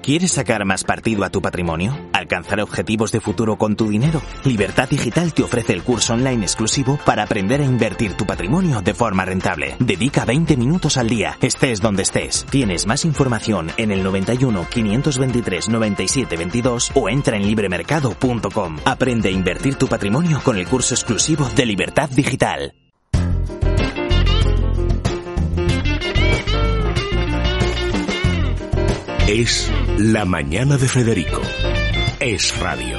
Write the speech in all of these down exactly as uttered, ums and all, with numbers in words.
¿Quieres sacar más partido a tu patrimonio? ¿Alcanzar objetivos de futuro con tu dinero? Libertad Digital te ofrece el curso online exclusivo para aprender a invertir tu patrimonio de forma rentable. Dedica veinte minutos al día, estés donde estés. Tienes más información en el noventa y uno, quinientos veintitrés, noventa y siete veintidós o entra en libremercado punto com. Aprende a invertir tu patrimonio con el curso exclusivo de Libertad Digital. Es La Mañana de Federico. Es radio.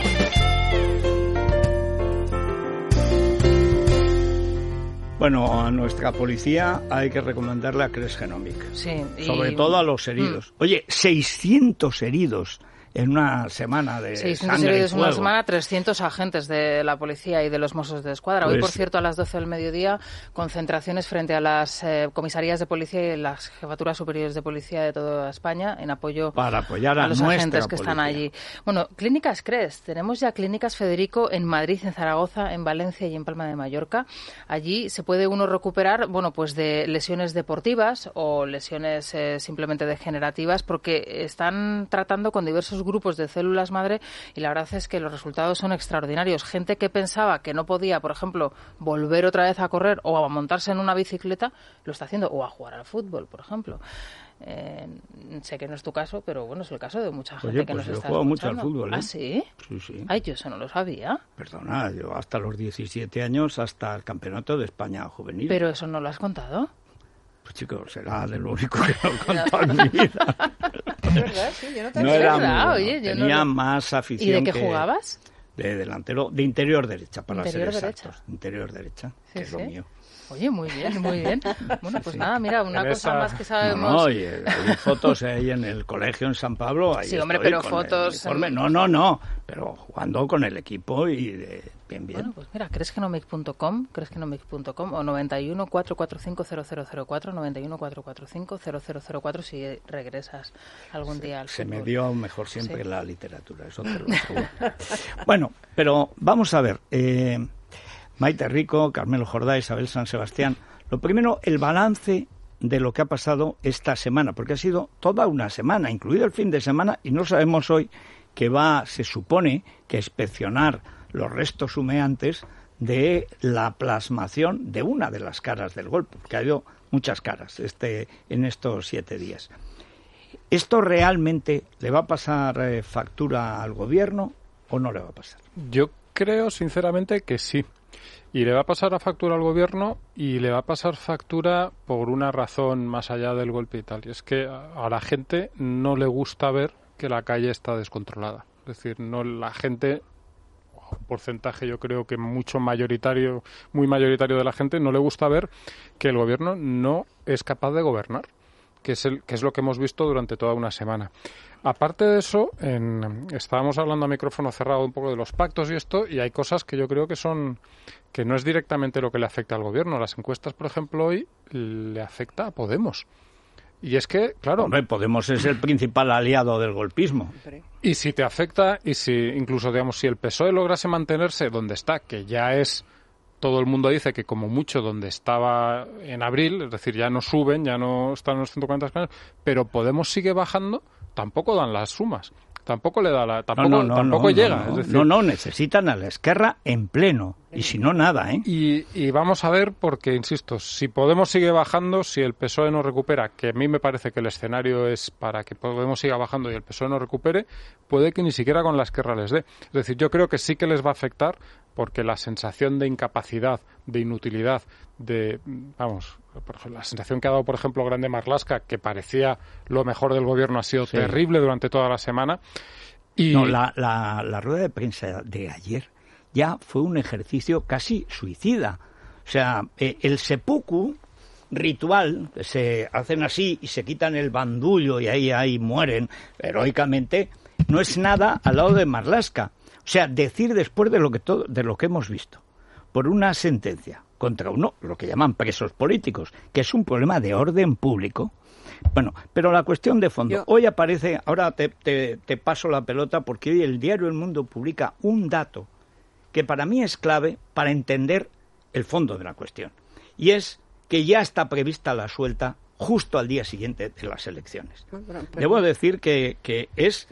Bueno, a nuestra policía hay que recomendarle a Cres Genomic. Sí. Y... Sobre todo a los heridos. Mm. Oye, seiscientos heridos en una semana de seiscientos sangre heridos y en una fuego. semana, trescientos agentes de la policía y de los Mossos de Escuadra. Hoy, Pues, por cierto, a las doce del mediodía, concentraciones frente a las eh, comisarías de policía y las jefaturas superiores de policía de toda España en apoyo para apoyar a, a los nuestra agentes que policía. están allí. Bueno, Clínicas Cres. Tenemos ya Clínicas Federico en Madrid, en Zaragoza, en Valencia y en Palma de Mallorca. Allí se puede uno recuperar, bueno, pues de lesiones deportivas o lesiones eh, simplemente degenerativas, porque están tratando con diversos grupos de células madre y la verdad es que los resultados son extraordinarios. Gente que pensaba que no podía, por ejemplo, volver otra vez a correr o a montarse en una bicicleta, lo está haciendo, o a jugar al fútbol, por ejemplo. Eh, sé que no es tu caso, pero bueno, es el caso de mucha gente. Oye, que pues nos yo está juego mucho escuchando. al fútbol, ¿eh? ¿Ah, sí? Sí, sí. Ay, yo eso no lo sabía. Perdona, yo hasta los diecisiete años, hasta el Campeonato de España Juvenil. Pero eso no lo has contado. Pues chicos, será de lo único que no he contado en mi vida. Es verdad, sí, yo no te No sé. era ¿verdad? muy bueno. Oye, yo Tenía no lo- más afición. ¿Y de qué que- jugabas? De delantero, de interior derecha, para Interior ser derecha. exactos. Interior derecha, Sí, que es lo sí. mío. Oye, muy bien, muy bien. Bueno, pues Sí. nada, mira, una En cosa esa- más que No, sabemos. no, y eh, hay fotos ahí en el colegio en San Pablo. Ahí Sí, hombre, estoy pero con fotos el uniforme. en- No, no, no, pero jugando con el equipo y de, bien, bien. Bueno, pues mira, cresgenomic punto com, cresgenomic punto com o noventa y uno, cuatrocientos cuarenta y cinco, cero cero cero cuatro, noventa y uno, cuatrocientos cuarenta y cinco, cero cero cero cuatro si regresas algún día al Se fútbol. me dio mejor siempre Sí. la literatura, eso te lo aseguro. Bueno, pero vamos a ver. Eh, Maite Rico, Carmelo Jordá, Isabel San Sebastián. Lo primero, el balance de lo que ha pasado esta semana, porque ha sido toda una semana, incluido el fin de semana, y no sabemos hoy que va, se supone, que inspeccionar los restos humeantes de la plasmación de una de las caras del golpe, porque ha habido muchas caras este, en estos siete días. ¿Esto realmente le va a pasar eh, factura al gobierno o no le va a pasar? Yo creo, sinceramente, que sí. Y le va a pasar a factura al gobierno y le va a pasar factura por una razón más allá del golpe y tal. Y es que a a la gente no le gusta ver que la calle está descontrolada. Es decir, no la gente, un porcentaje yo creo que mucho mayoritario, muy mayoritario de la gente, no le gusta ver que el gobierno no es capaz de gobernar, que es, el, que es lo que hemos visto durante toda una semana. Aparte de eso, en, estábamos hablando a micrófono cerrado un poco de los pactos y esto, y hay cosas que yo creo que son que no es directamente lo que le afecta al gobierno. Las encuestas, por ejemplo, hoy le afecta a Podemos. Y es que, claro... Hombre, Podemos es el principal aliado del golpismo. Y si te afecta, y si incluso, digamos, si el P S O E lograse mantenerse donde está, que ya es... Todo el mundo dice que como mucho donde estaba en abril, es decir, ya no suben, ya no están en los ciento cuarenta escaños, pero Podemos sigue bajando, tampoco dan las sumas, tampoco le da la, tampoco, no, no, no, tampoco no, llega. No, no, es decir, no, no, necesitan a la Esquerra en pleno, y si no, nada, ¿eh? Y, y vamos a ver, porque, insisto, si Podemos sigue bajando, si el P S O E no recupera, que a mí me parece que el escenario es para que Podemos siga bajando y el P S O E no recupere, puede que ni siquiera con la Esquerra les dé. Es decir, yo creo que sí que les va a afectar, porque la sensación de incapacidad, de inutilidad, de, vamos, por ejemplo, la sensación que ha dado, por ejemplo, Grande Marlaska, que parecía lo mejor del gobierno, ha sido Sí. terrible durante toda la semana. Y No, la, la, la rueda de prensa de ayer ya fue un ejercicio casi suicida. O sea, eh, el seppuku ritual, se hacen así y se quitan el bandullo y ahí, ahí mueren heroicamente, no es nada al lado de Marlaska. O sea, decir después de lo que todo, de lo que hemos visto, por una sentencia contra uno, lo que llaman presos políticos, que es un problema de orden público. Bueno, pero la cuestión de fondo, Yo... hoy aparece, ahora te, te, te paso la pelota, porque hoy el diario El Mundo publica un dato que para mí es clave para entender el fondo de la cuestión, y es que ya está prevista la suelta justo al día siguiente de las elecciones. Pero, pero... Debo decir que, que es...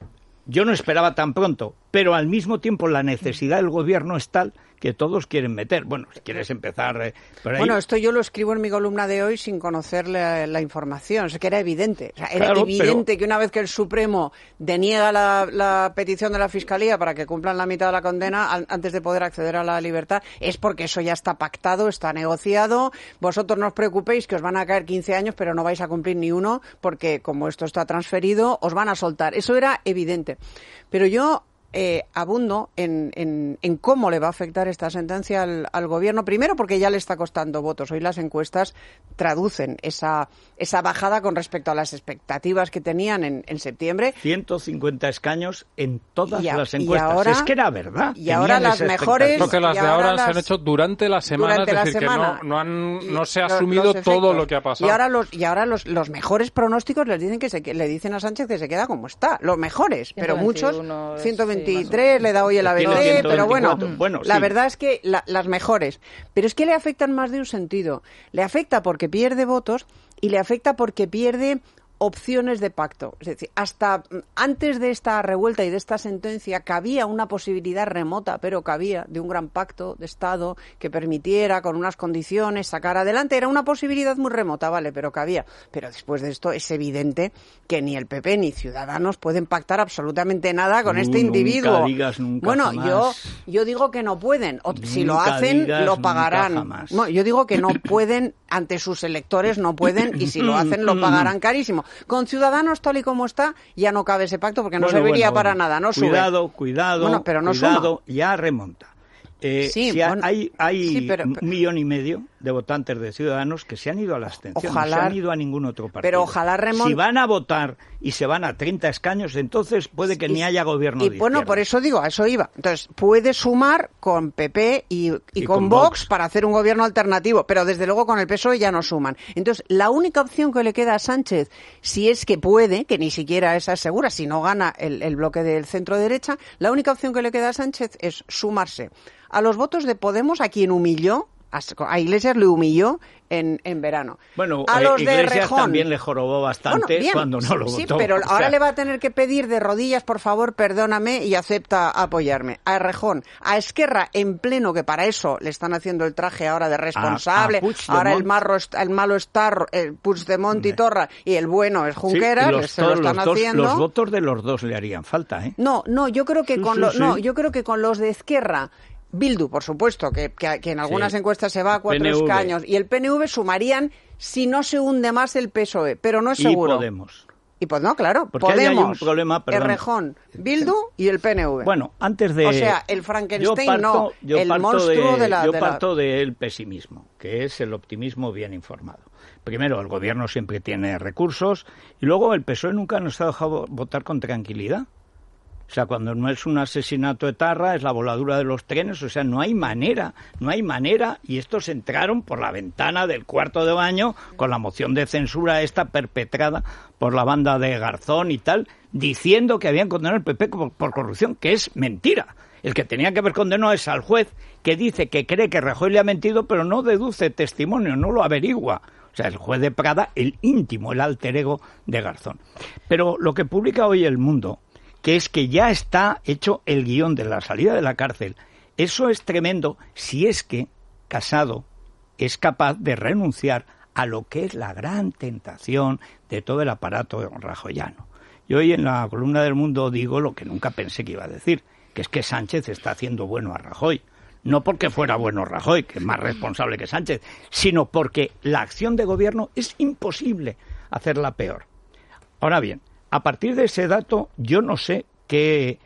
Yo no esperaba tan pronto, pero al mismo tiempo la necesidad del gobierno es tal que todos quieren meter. Bueno, si quieres empezar eh, por ahí... Bueno, esto yo lo escribo en mi columna de hoy sin conocer la, la información. O sea, que era evidente. O sea, era Claro, evidente pero... que una vez que el Supremo deniega la, la petición de la Fiscalía para que cumplan la mitad de la condena an, antes de poder acceder a la libertad, es porque eso ya está pactado, está negociado. Vosotros no os preocupéis que os van a caer quince años, pero no vais a cumplir ni uno, porque como esto está transferido, os van a soltar. Eso era evidente. Pero yo... Eh, abundo en, en, en cómo le va a afectar esta sentencia al, al gobierno. Primero, porque ya le está costando votos. Hoy las encuestas traducen esa, esa bajada con respecto a las expectativas que tenían en, en septiembre. ciento cincuenta escaños en todas y a, las encuestas. Ahora, es que era verdad. Y ahora las mejores... Porque las de ahora las, se han hecho durante la semana, durante es decir, la semana, que no, no, han, no se ha los, asumido los todo lo que ha pasado. Y ahora los, y ahora los, los mejores pronósticos les dicen que se, le dicen a Sánchez que se queda como está. Los mejores, pero muchos... ciento veintitrés, sí, le da hoy el A B C, pero bueno, bueno la sí. verdad es que la, las mejores. Pero es que le afectan más de un sentido. Le afecta porque pierde votos y le afecta porque pierde opciones de pacto. Es decir, hasta antes de esta revuelta y de esta sentencia cabía una posibilidad remota, pero cabía, de un gran pacto de Estado que permitiera, con unas condiciones, sacar adelante. Era una posibilidad muy remota, vale, pero cabía. Pero después de esto es evidente que ni el P P ni Ciudadanos pueden pactar absolutamente nada con uh, este individuo. Nunca digas nunca bueno, jamás. yo yo digo que no pueden. O, si lo Nunca hacen, digas lo pagarán. nunca jamás. No, yo digo que no pueden, ante sus electores no pueden, y si lo hacen lo pagarán carísimo. Con Ciudadanos, tal y como está, ya no cabe ese pacto porque no bueno, serviría bueno, para bueno. nada, no cuidado, sube. Cuidado, bueno, pero no cuidado, suma. ya remonta. Eh, sí, si bueno, hay hay sí, pero, un millón y medio de votantes de Ciudadanos que se han ido a la abstención, ojalá, no se han ido a ningún otro partido. Pero ojalá remont... Si van a votar y se van a treinta escaños, entonces puede que y, ni haya gobierno y de bueno, izquierda. por eso digo, a eso iba. Entonces, puede sumar con P P y, y, y con, con Vox, Vox para hacer un gobierno alternativo, pero desde luego con el P S O E ya no suman. Entonces, la única opción que le queda a Sánchez, si es que puede, que ni siquiera esa es segura, si no gana el, el bloque del centro-derecha, la única opción que le queda a Sánchez es sumarse a los votos de Podemos, a quien humilló, a Iglesias le humilló en, en verano. Bueno, a los Iglesias de Rejón también le jorobó bastante bueno, bien, cuando no lo sí, votó. Sí, pero o sea... ahora le va a tener que pedir de rodillas, por favor, perdóname y acepta apoyarme. A Rejón, a Esquerra en pleno, que para eso le están haciendo el traje ahora de responsable. A, a ahora el, marro, el malo está el Puigdemont y Torra y el bueno es Junqueras, sí, los, se lo están los haciendo. Dos, los votos de los dos le harían falta, ¿eh? No, no, yo creo que sí, con sí, lo, sí. no, yo creo que con los de Esquerra, Bildu, por supuesto, que, que, que en algunas sí. encuestas se va a cuatro P N V. Escaños, y el P N V sumarían si no se hunde más el P S O E, pero no es seguro. Y Podemos. Y pues no, claro, porque Podemos, hay un problema, Errejón, Bildu y el P N V. Bueno, antes de... O sea, el Frankenstein parto, no, yo el parto monstruo de, de la... Yo de parto la... del pesimismo, que es el optimismo bien informado. Primero, el gobierno siempre tiene recursos, y luego el P S O E nunca nos ha dejado votar con tranquilidad. O sea, cuando no es un asesinato etarra, es la voladura de los trenes, o sea, no hay manera, no hay manera, y estos entraron por la ventana del cuarto de baño con la moción de censura esta perpetrada por la banda de Garzón y tal, diciendo que habían condenado al P P por, por corrupción, que es mentira. El que tenía que haber condenado es al juez, que dice que cree que Rajoy le ha mentido, pero no deduce testimonio, no lo averigua. O sea, el juez de Prada, el íntimo, el alter ego de Garzón. Pero lo que publica hoy El Mundo, que es que ya está hecho el guión de la salida de la cárcel. Eso es tremendo si es que Casado es capaz de renunciar a lo que es la gran tentación de todo el aparato rajoyano. Yo hoy en la columna del Mundo digo lo que nunca pensé que iba a decir, que es que Sánchez está haciendo bueno a Rajoy. No porque fuera bueno Rajoy, que es más responsable que Sánchez, sino porque la acción de gobierno es imposible hacerla peor. Ahora bien, a partir de ese dato, yo no sé qué,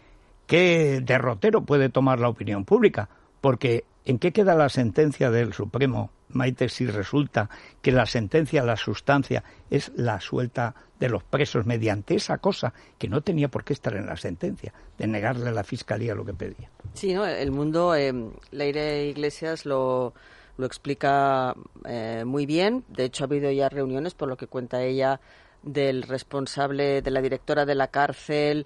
qué derrotero puede tomar la opinión pública, porque ¿en qué queda la sentencia del Supremo, Maite, si resulta que la sentencia, la sustancia, es la suelta de los presos mediante esa cosa que no tenía por qué estar en la sentencia, de negarle a la Fiscalía lo que pedía? Sí, ¿no? El Mundo, eh, Leire Iglesias lo, lo explica eh, muy bien. De hecho, ha habido ya reuniones, por lo que cuenta ella, del responsable, de la directora de la cárcel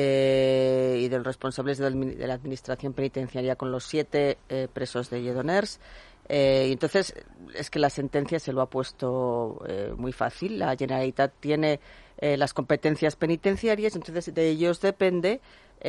eh, y de los responsables de la administración penitenciaria con los siete eh, presos de Lledoners. Eh, entonces, es que la sentencia se lo ha puesto eh, muy fácil. La Generalitat tiene eh, las competencias penitenciarias, entonces de ellos depende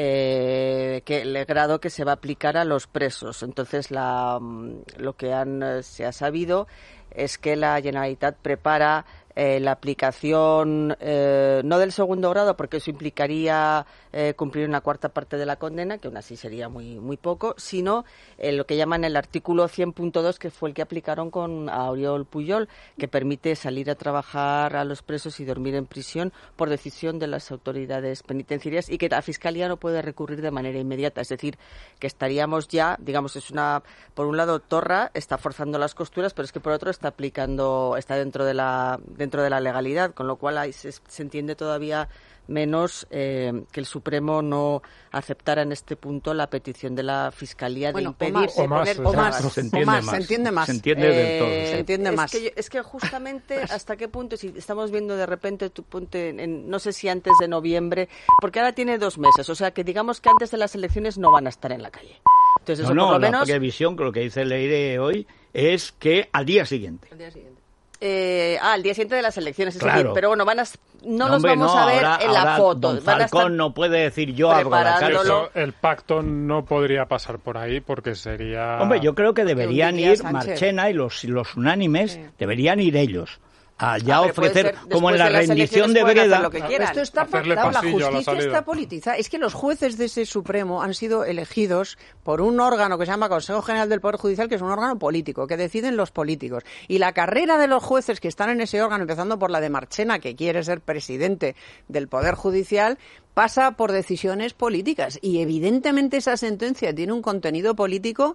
eh, que el grado que se va a aplicar a los presos. Entonces, la, lo que han, se ha sabido es que la Generalitat prepara eh, la aplicación eh, no del segundo grado, porque eso implicaría eh, cumplir una cuarta parte de la condena, que aún así sería muy muy poco, sino eh, lo que llaman el artículo cien punto dos, que fue el que aplicaron con a Oriol Pujol, que permite salir a trabajar a los presos y dormir en prisión por decisión de las autoridades penitenciarias, y que la Fiscalía no puede recurrir de manera inmediata. Es decir, que estaríamos ya, digamos, es una, por un lado, Torra está forzando las costuras, pero es que por otro está aplicando, está dentro de la dentro de la legalidad, con lo cual ahí se, se entiende todavía menos eh, que el Supremo no aceptara en este punto la petición de la Fiscalía bueno, de impedir o más, poner, o más, o se entiende más, más, se entiende más, se entiende eh, del todo, se entiende es más. Que yo, es que justamente hasta qué punto, si estamos viendo de repente, tu ponte en, en, no sé si antes de noviembre, porque ahora tiene dos meses, o sea que digamos que antes de las elecciones no van a estar en la calle. Entonces, eso no, no, por lo la menos, previsión, con lo que dice Leire hoy, es que al día siguiente. Al día siguiente. Eh, ah, al día siguiente de las elecciones, es claro. decir, pero bueno, van a, no, no los hombre, vamos no, a ver ahora, en la ahora foto. Don van Falcón a estar no puede decir yo abro la cárcel. El pacto no podría pasar por ahí porque sería... Hombre, yo creo que deberían ir Sánchez. Marchena y los, los unánimes, sí. deberían ir ellos. A ya ah, ofrecer, como en la de rendición de Breda. Lo que esto está pactado, la justicia la está politizada. Es que los jueces de ese Supremo han sido elegidos por un órgano que se llama Consejo General del Poder Judicial, que es un órgano político, que deciden los políticos. Y la carrera de los jueces que están en ese órgano, empezando por la de Marchena, que quiere ser presidente del Poder Judicial, pasa por decisiones políticas. Y evidentemente esa sentencia tiene un contenido político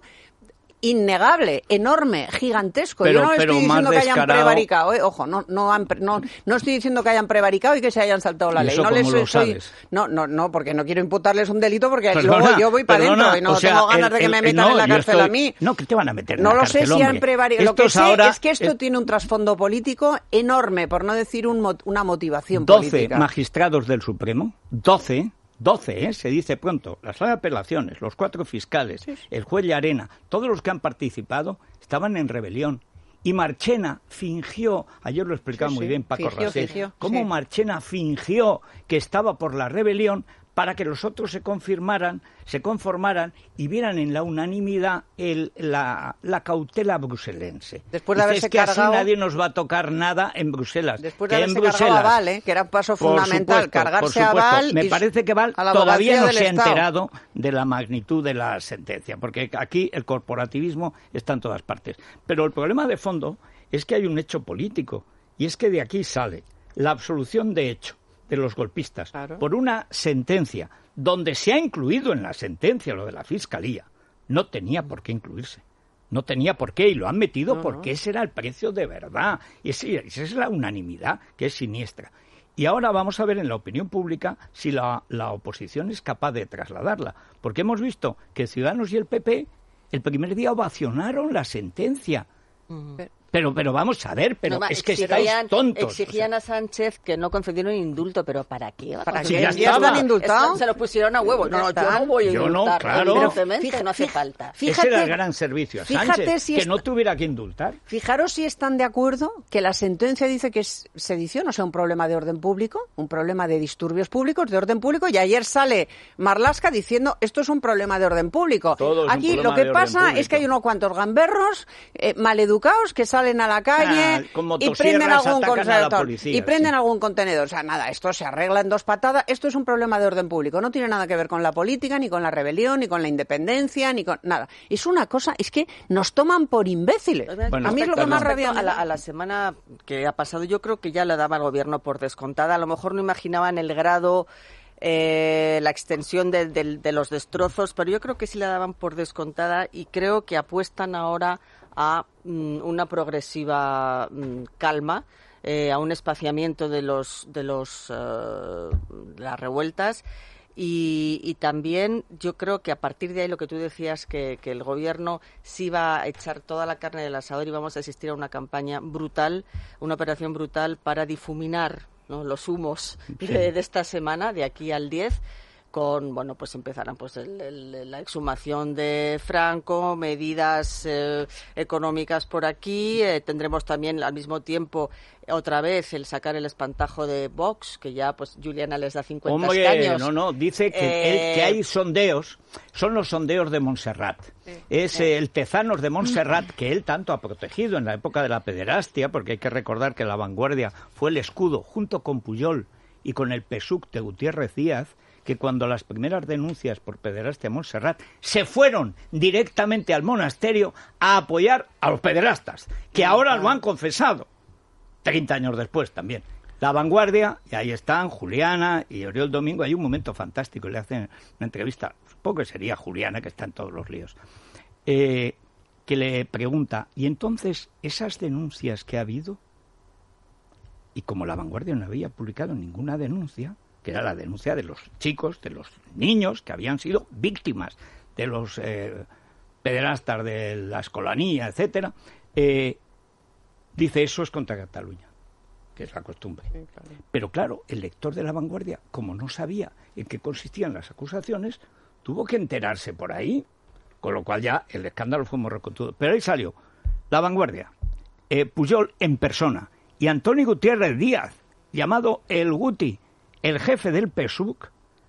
innegable, enorme, gigantesco. Pero, Yo no estoy diciendo que hayan descarado... prevaricado, ¿eh? Ojo, no, no, han, no, no estoy diciendo que hayan prevaricado y que se hayan saltado la ¿Y ley. eso No cómo les lo soy, sabes? no, no, no, porque no quiero imputarles un delito porque Perdona, luego yo voy para adentro y no o sea, tengo ganas el, de que el, me el, metan no, en la cárcel estoy... a mí. No, que te van a meter en no la lo cárcel, sé si hombre. han prevaricado. Lo que sé ahora es que esto es... tiene un trasfondo político enorme, por no decir un, una motivación doce política. magistrados del Supremo, doce... doce, ¿eh? Se dice pronto, la sala de apelaciones, los cuatro fiscales, sí, sí. el juez Llarena, todos los que han participado estaban en rebelión. Y Marchena fingió, ayer lo explicaba sí, muy sí. bien Paco Rasset, cómo sí. Marchena fingió que estaba por la rebelión para que los otros se confirmaran, se conformaran y vieran en la unanimidad el, la, la cautela bruselense. Después de haberse es que cargado, así nadie nos va a tocar nada en Bruselas. Después de que haberse en Bruselas, cargado a Val, ¿eh? que era un paso fundamental, supuesto, cargarse a Val. Me y parece que Val todavía no se ha enterado de la magnitud de la sentencia, porque aquí el corporativismo está en todas partes. Pero el problema de fondo es que hay un hecho político, y es que de aquí sale la absolución de hecho de los golpistas claro. por una sentencia donde se ha incluido en la sentencia lo de la Fiscalía. No tenía por qué incluirse. No tenía por qué y lo han metido no, porque no. ese era el precio de verdad. Y ese, esa es la unanimidad que es siniestra. Y ahora vamos a ver en la opinión pública si la, la oposición es capaz de trasladarla. Porque hemos visto que Ciudadanos y el P P el primer día ovacionaron la sentencia. Uh-huh. Pero, pero vamos a ver, pero no, es que estáis tontos. Exigían o sea. a Sánchez que no concedieron indulto, pero ¿para qué? ¿Para qué? Si ya, ya están indultados. Se lo pusieron a huevo. No, no, yo no voy a yo indultar. No, claro. Fíjate, no hace falta. Fíjate, ese era el gran servicio a Sánchez, si que está, no tuviera que indultar. Fijaros si están de acuerdo que la sentencia dice que es sedición, o sea, un problema de orden público, un problema de disturbios públicos, de orden público, y ayer sale Marlaska diciendo esto es un problema de orden público. Todo Aquí lo que pasa es que hay unos cuantos gamberros eh, maleducados que salen a la calle ah, y prenden algún contenedor y prenden sí. algún contenedor. O sea, nada, esto se arregla en dos patadas. Esto es un problema de orden público. No tiene nada que ver con la política, ni con la rebelión, ni con la independencia, ni con nada. Es una cosa, es que nos toman por imbéciles. Bueno, a mí es lo que más rabia a la, a la semana que ha pasado, yo creo que ya la daba el gobierno por descontada. A lo mejor no imaginaban el grado... Eh, la extensión de, de, de los destrozos, pero yo creo que sí la daban por descontada y creo que apuestan ahora a mm, una progresiva mm, calma, eh, a un espaciamiento de los de los uh, las revueltas y, y también yo creo que a partir de ahí lo que tú decías que, que el gobierno sí va a echar toda la carne del asador y vamos a asistir a una campaña brutal, una operación brutal para difuminar, ¿no?, los humos de, de esta semana, de aquí al diez, con, bueno, pues empezarán pues el, el, la exhumación de Franco, medidas eh, económicas por aquí, eh, tendremos también al mismo tiempo otra vez el sacar el espantajo de Vox, que ya pues Juliana les da cincuenta Hombre, años. No, no, dice que, eh... él, que hay sondeos, son los sondeos de Montserrat. Sí. Es eh, el Tezanos de Montserrat que él tanto ha protegido en la época de la pederastia, porque hay que recordar que La Vanguardia fue el escudo, junto con Pujol y con el P S U C de Gutiérrez Díaz, que cuando las primeras denuncias por pederastia a Montserrat se fueron directamente al monasterio a apoyar a los pederastas, que ahora lo han confesado, treinta años después también. La Vanguardia, y ahí están Juliana y Oriol Domingo, hay un momento fantástico, le hacen una entrevista, supongo que sería Juliana, que está en todos los líos, eh, que le pregunta, ¿y entonces esas denuncias que ha habido? Y como La Vanguardia no había publicado ninguna denuncia, que era la denuncia de los chicos, de los niños que habían sido víctimas de los eh, pederastas de la escolanía, etcétera, eh, dice, eso es contra Cataluña, que es la costumbre. Sí, claro. Pero claro, el lector de La Vanguardia, como no sabía en qué consistían las acusaciones, tuvo que enterarse por ahí, con lo cual ya el escándalo fue muy rocotudo. Pero ahí salió La Vanguardia, eh, Pujol en persona, y Antonio Gutiérrez Díaz, llamado el Guti, el jefe del P S U C,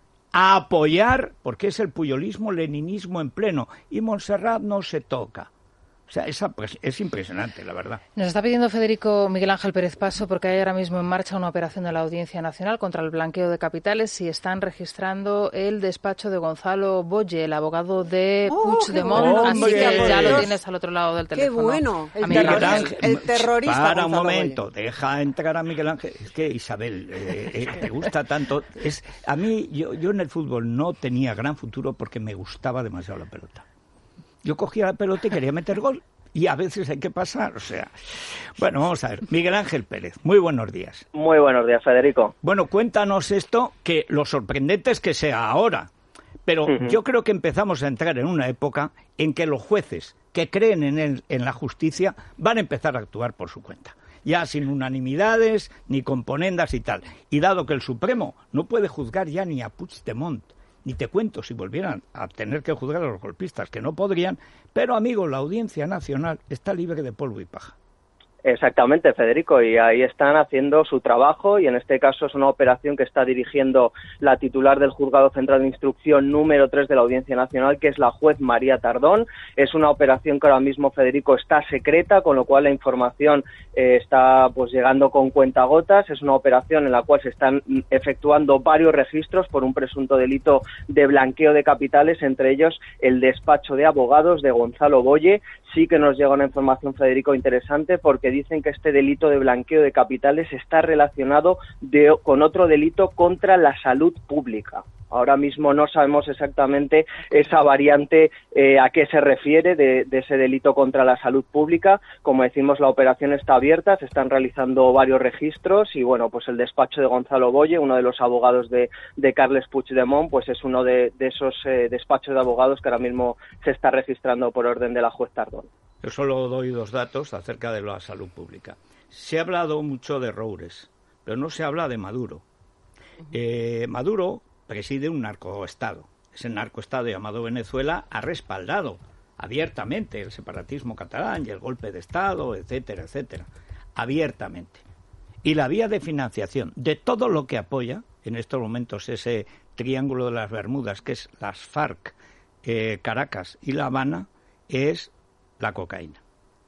a apoyar, porque es el puyolismo, leninismo en pleno, y Montserrat no se toca. O sea, esa, pues, es impresionante, la verdad. Nos está pidiendo Federico Miguel Ángel Pérez Paso, porque hay ahora mismo en marcha una operación de la Audiencia Nacional contra el blanqueo de capitales y están registrando el despacho de Gonzalo Boye, el abogado de oh, Puigdemont, bueno. Así que ya lo tienes al otro lado del teléfono. ¡Qué bueno! El, Miguel Ángel, el terrorista Para Gonzalo un momento, Boye. Deja entrar a Miguel Ángel. Es que, Isabel, eh, eh, te gusta tanto. Es, a mí, yo, yo en el fútbol no tenía gran futuro porque me gustaba demasiado la pelota. Yo cogía la pelota y quería meter gol. Y a veces hay que pasar, o sea... Bueno, vamos a ver. Miguel Ángel Pérez, muy buenos días. Muy buenos días, Federico. Bueno, cuéntanos esto, que lo sorprendente es que sea ahora. Pero uh-huh. yo creo que empezamos a entrar en una época en que los jueces que creen en, el, en la justicia van a empezar a actuar por su cuenta. Ya sin unanimidades, ni componendas y tal. Y dado que el Supremo no puede juzgar ya ni a Puigdemont, ni te cuento si volvieran a tener que juzgar a los golpistas, que no podrían, pero, amigo, la Audiencia Nacional está libre de polvo y paja. Exactamente, Federico, y ahí están haciendo su trabajo, y en este caso es una operación que está dirigiendo la titular del Juzgado Central de Instrucción número tres de la Audiencia Nacional, que es la juez María Tardón. Es una operación que ahora mismo, Federico, está secreta, con lo cual la información eh, está pues llegando con cuentagotas. Es una operación en la cual se están efectuando varios registros por un presunto delito de blanqueo de capitales, entre ellos el despacho de abogados de Gonzalo Boye. Sí que nos llega una información, Federico, interesante, porque dicen que este delito de blanqueo de capitales está relacionado de, con otro delito contra la salud pública. Ahora mismo no sabemos exactamente esa variante eh, a qué se refiere de, de ese delito contra la salud pública. Como decimos, la operación está abierta, se están realizando varios registros y, bueno, pues el despacho de Gonzalo Boye, uno de los abogados de, de Carles Puigdemont, pues es uno de, de esos eh, despachos de abogados que ahora mismo se está registrando por orden de la juez Tardón. Yo solo doy dos datos acerca de la salud pública. Se ha hablado mucho de Roures, pero no se habla de Maduro. Eh, Maduro preside un narcoestado. Ese narcoestado llamado Venezuela ha respaldado abiertamente el separatismo catalán y el golpe de Estado, etcétera, etcétera. Abiertamente. Y la vía de financiación de todo lo que apoya, en estos momentos ese triángulo de las Bermudas, que es las FARC, eh, Caracas y La Habana, es la cocaína.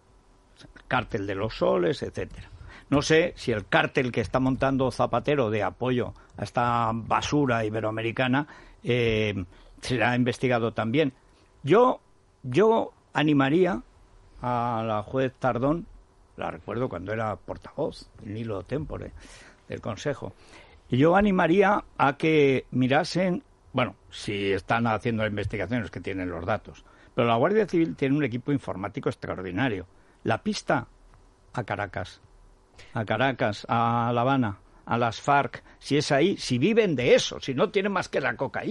El cártel de los soles, etcétera. No sé si el cártel que está montando Zapatero de apoyo a esta basura iberoamericana eh, será investigado también. Yo, yo animaría a la juez Tardón, la recuerdo cuando era portavoz, en hilo tempore del Consejo, y yo animaría a que mirasen, bueno, si están haciendo investigaciones que tienen los datos, pero la Guardia Civil tiene un equipo informático extraordinario. La pista a Caracas, a Caracas, a La Habana, a las FARC, si es ahí, si viven de eso, si no tienen más que la cocaína.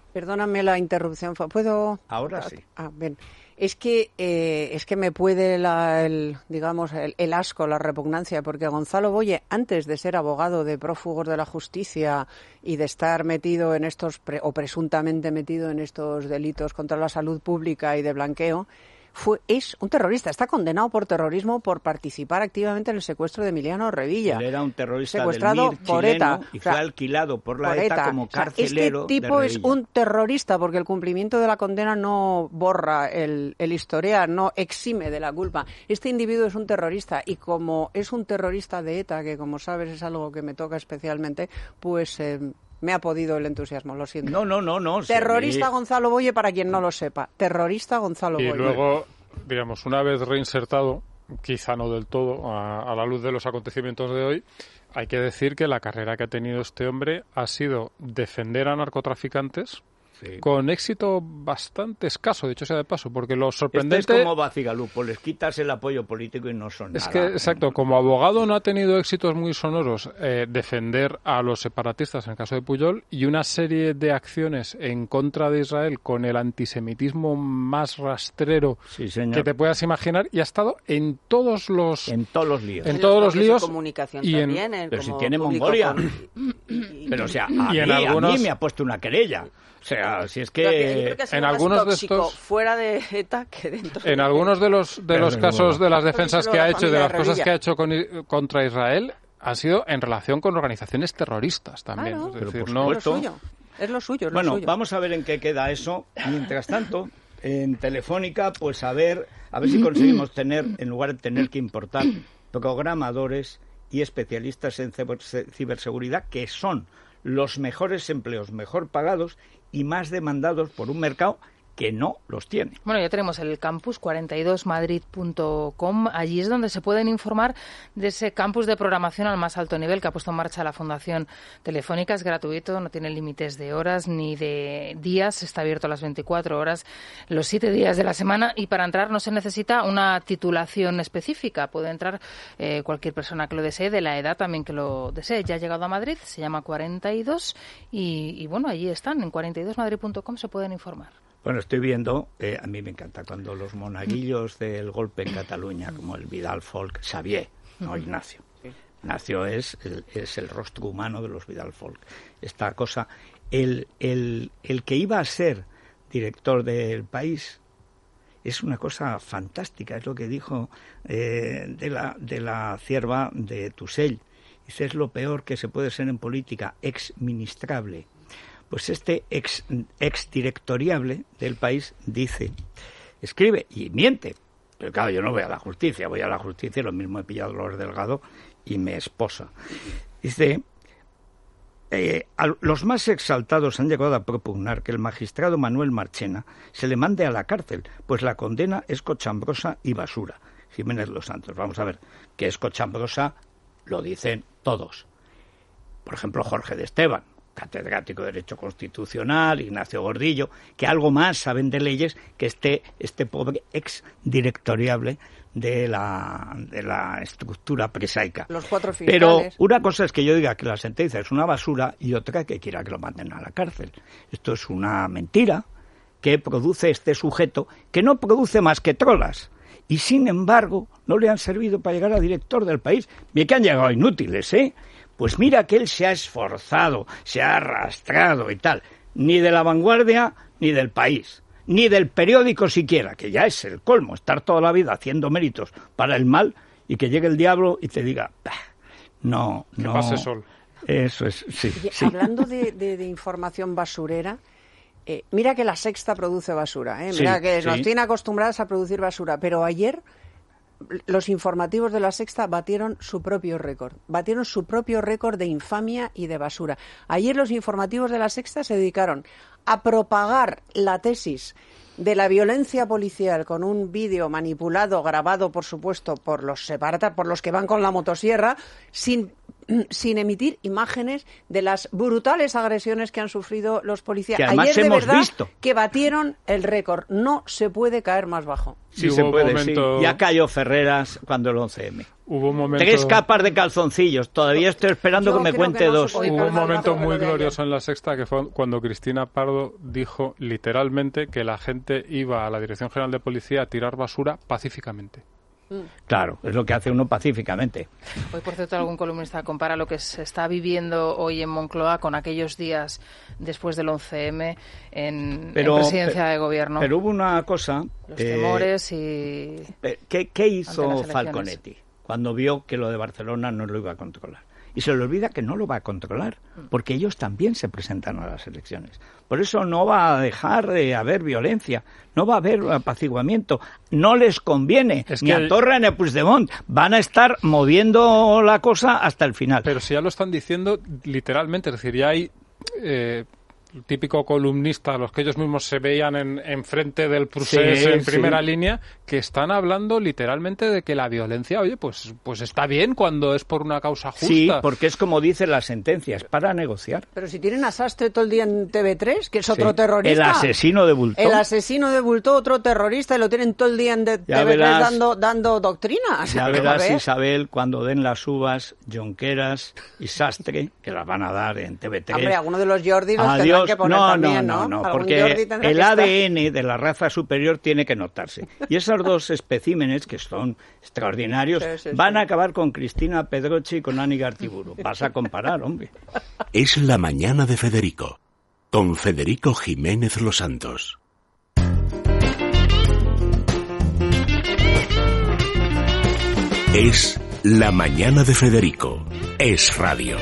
Perdóname la interrupción. ¿Puedo? Ahora sí. Ah, bien. Es que eh, es que me puede la, el, digamos el, el asco, la repugnancia, porque Gonzalo Boye, antes de ser abogado de prófugos de la justicia y de estar metido en estos pre, o presuntamente metido en estos delitos contra la salud pública y de blanqueo, fue es un terrorista. Está condenado por terrorismo por participar activamente en el secuestro de Emiliano Revilla. Él era un terrorista secuestrado del M I R por chileno ETA. y O sea, fue alquilado por la por ETA, ETA como o sea, carcelero. Este tipo de es un terrorista porque el cumplimiento de la condena no borra el, el historial, no exime de la culpa. Este individuo es un terrorista y como es un terrorista de ETA, que como sabes es algo que me toca especialmente, pues... Eh, me ha podido el entusiasmo, lo siento. No, no, no, no. Terrorista sí. Gonzalo Boye, para quien no lo sepa. Terrorista Gonzalo Boye. Y luego, digamos, una vez reinsertado, quizá no del todo, a, a la luz de los acontecimientos de hoy, hay que decir que la carrera que ha tenido este hombre ha sido defender a narcotraficantes, sí, con éxito bastante escaso, dicho sea de paso, porque lo sorprendente... Este es como Bacigalupo, les quitas el apoyo político y no son es nada. Que, exacto, como abogado no ha tenido éxitos muy sonoros eh, defender a los separatistas en el caso de Pujol y una serie de acciones en contra de Israel con el antisemitismo más rastrero sí, señor, que te puedas imaginar, y ha estado en todos los... En todos los líos. En, en todos los líos. Comunicación y también, en, en, pero si tiene Mongolia. Con... Pero o sea, a, y mí, en algunos... a mí me ha puesto una querella. O sea, si es que, que, que en algunos de estos fuera de ETA que dentro en de... algunos de los de los casos de las defensas que ha hecho y de las cosas que ha hecho con, contra Israel han sido en relación con organizaciones terroristas también. Claro, es decir, pero no... es lo suyo. Es lo suyo, es bueno, lo suyo. Vamos a ver en qué queda eso. Mientras tanto, en Telefónica, pues a ver, a ver si conseguimos tener, en lugar de tener que importar programadores y especialistas en ciberseguridad, que son los mejores empleos, mejor pagados y más demandados por un mercado que no los tiene. Bueno, ya tenemos el campus cuarenta y dos madrid punto com. Allí es donde se pueden informar de ese campus de programación al más alto nivel que ha puesto en marcha la Fundación Telefónica. Es gratuito, no tiene límites de horas ni de días. Está abierto a las veinticuatro horas, los siete días de la semana. Y para entrar no se necesita una titulación específica. Puede entrar eh, cualquier persona que lo desee, de la edad también que lo desee. Ya ha llegado a Madrid, se llama cuarenta y dos. Y, y bueno, allí están, en cuarenta y dos madrid punto com se pueden informar. Bueno, estoy viendo, eh, a mí me encanta cuando los monaguillos del golpe en Cataluña, como el Vidal Folk, Xavier, no Ignacio. Ignacio es el, es el rostro humano de los Vidal Folk. Esta cosa, el, el, el que iba a ser director del País es una cosa fantástica, es lo que dijo eh, de la de la cierva de Tusell. Dice, es lo peor que se puede ser en política, exministrable. Pues este ex, ex directoriable del País dice, escribe y miente. Pero claro, yo no voy a la justicia, voy a la justicia, lo mismo he pillado a Dolores Delgado y me esposa. Dice, eh, a los más exaltados han llegado a propugnar que el magistrado Manuel Marchena se le mande a la cárcel, pues la condena es cochambrosa y basura. Jiménez Los Santos, vamos a ver, que es cochambrosa, lo dicen todos. Por ejemplo, Jorge de Esteban, catedrático de Derecho Constitucional, Ignacio Gordillo, que algo más saben de leyes que este, este pobre ex directoriable de la, de la estructura presaica. Los cuatro fiscales. Pero una cosa es que yo diga que la sentencia es una basura y otra que quiera que lo manden a la cárcel. Esto es una mentira que produce este sujeto, que no produce más que trolas. Y sin embargo, no le han servido para llegar a director del País. Bien que han llegado inútiles, ¿eh? Pues mira que él se ha esforzado, se ha arrastrado y tal. Ni de La Vanguardia, ni del País, ni del periódico siquiera, que ya es el colmo, estar toda la vida haciendo méritos para el mal y que llegue el diablo y te diga, no, que no. pase sol. Eso es, sí. Oye, sí. Hablando de, de, de información basurera, eh, mira que La Sexta produce basura, ¿eh? Mira sí, que sí. nos tiene acostumbradas a producir basura, pero ayer los informativos de La Sexta batieron su propio récord, batieron su propio récord de infamia y de basura. Ayer los informativos de La Sexta se dedicaron a propagar la tesis de la violencia policial con un vídeo manipulado, grabado, por supuesto, por los separatas, por los que van con la motosierra, sin sin emitir imágenes de las brutales agresiones que han sufrido los policías. Que además Ayer de hemos verdad visto. que batieron el récord. No se puede caer más bajo. Sí, sí se puede, momento... sí. Ya cayó Ferreras cuando el once eme. Hubo un momento... Tres capas de calzoncillos. Todavía estoy esperando Yo que me cuente que no dos. Hubo un momento muy glorioso en La Sexta que fue cuando Cristina Pardo dijo literalmente que la gente iba a la Dirección General de Policía a tirar basura pacíficamente. Claro, es lo que hace uno pacíficamente. Hoy, por cierto, algún columnista compara lo que se está viviendo hoy en Moncloa con aquellos días después del once eme en, pero, en presidencia pero, de gobierno. Pero hubo una cosa... Los eh, temores y... ¿Qué, qué hizo Falconetti cuando vio que lo de Barcelona no lo iba a controlar? Y se le olvida que no lo va a controlar, porque ellos también se presentan a las elecciones. Por eso no va a dejar de haber violencia, no va a haber apaciguamiento, no les conviene, es ni a Torra ni a Puigdemont. Van a estar moviendo la cosa hasta el final. Pero si ya lo están diciendo literalmente, es decir, ya hay... Eh, el típico columnista, los que ellos mismos se veían en, en frente del procés sí, en primera sí. línea, que están hablando literalmente de que la violencia, oye, pues pues está bien cuando es por una causa justa. Sí, porque es como dicen las sentencias, para negociar. Pero si tienen a Sastre todo el día en T V tres, que es otro sí. terrorista. El asesino de Bultó. El asesino de Bultó, otro terrorista, y lo tienen todo el día en T V tres verás, dando, dando doctrinas. Ya verás, Isabel, cuando den las uvas, Jonqueras y Sastre, que las van a dar en T V tres. Hombre, alguno de los Jordis los tendrán que poner no, también, no, ¿no? No, no, porque el A D N de la raza superior tiene que notarse. Y esos dos especímenes, que son extraordinarios, sí, sí, van sí. a acabar con Cristina Pedroche y con Ani Gartiburu. Vas a comparar, hombre. Es la mañana de Federico, con Federico Jiménez Los Santos. Es la mañana de Federico. Es radio.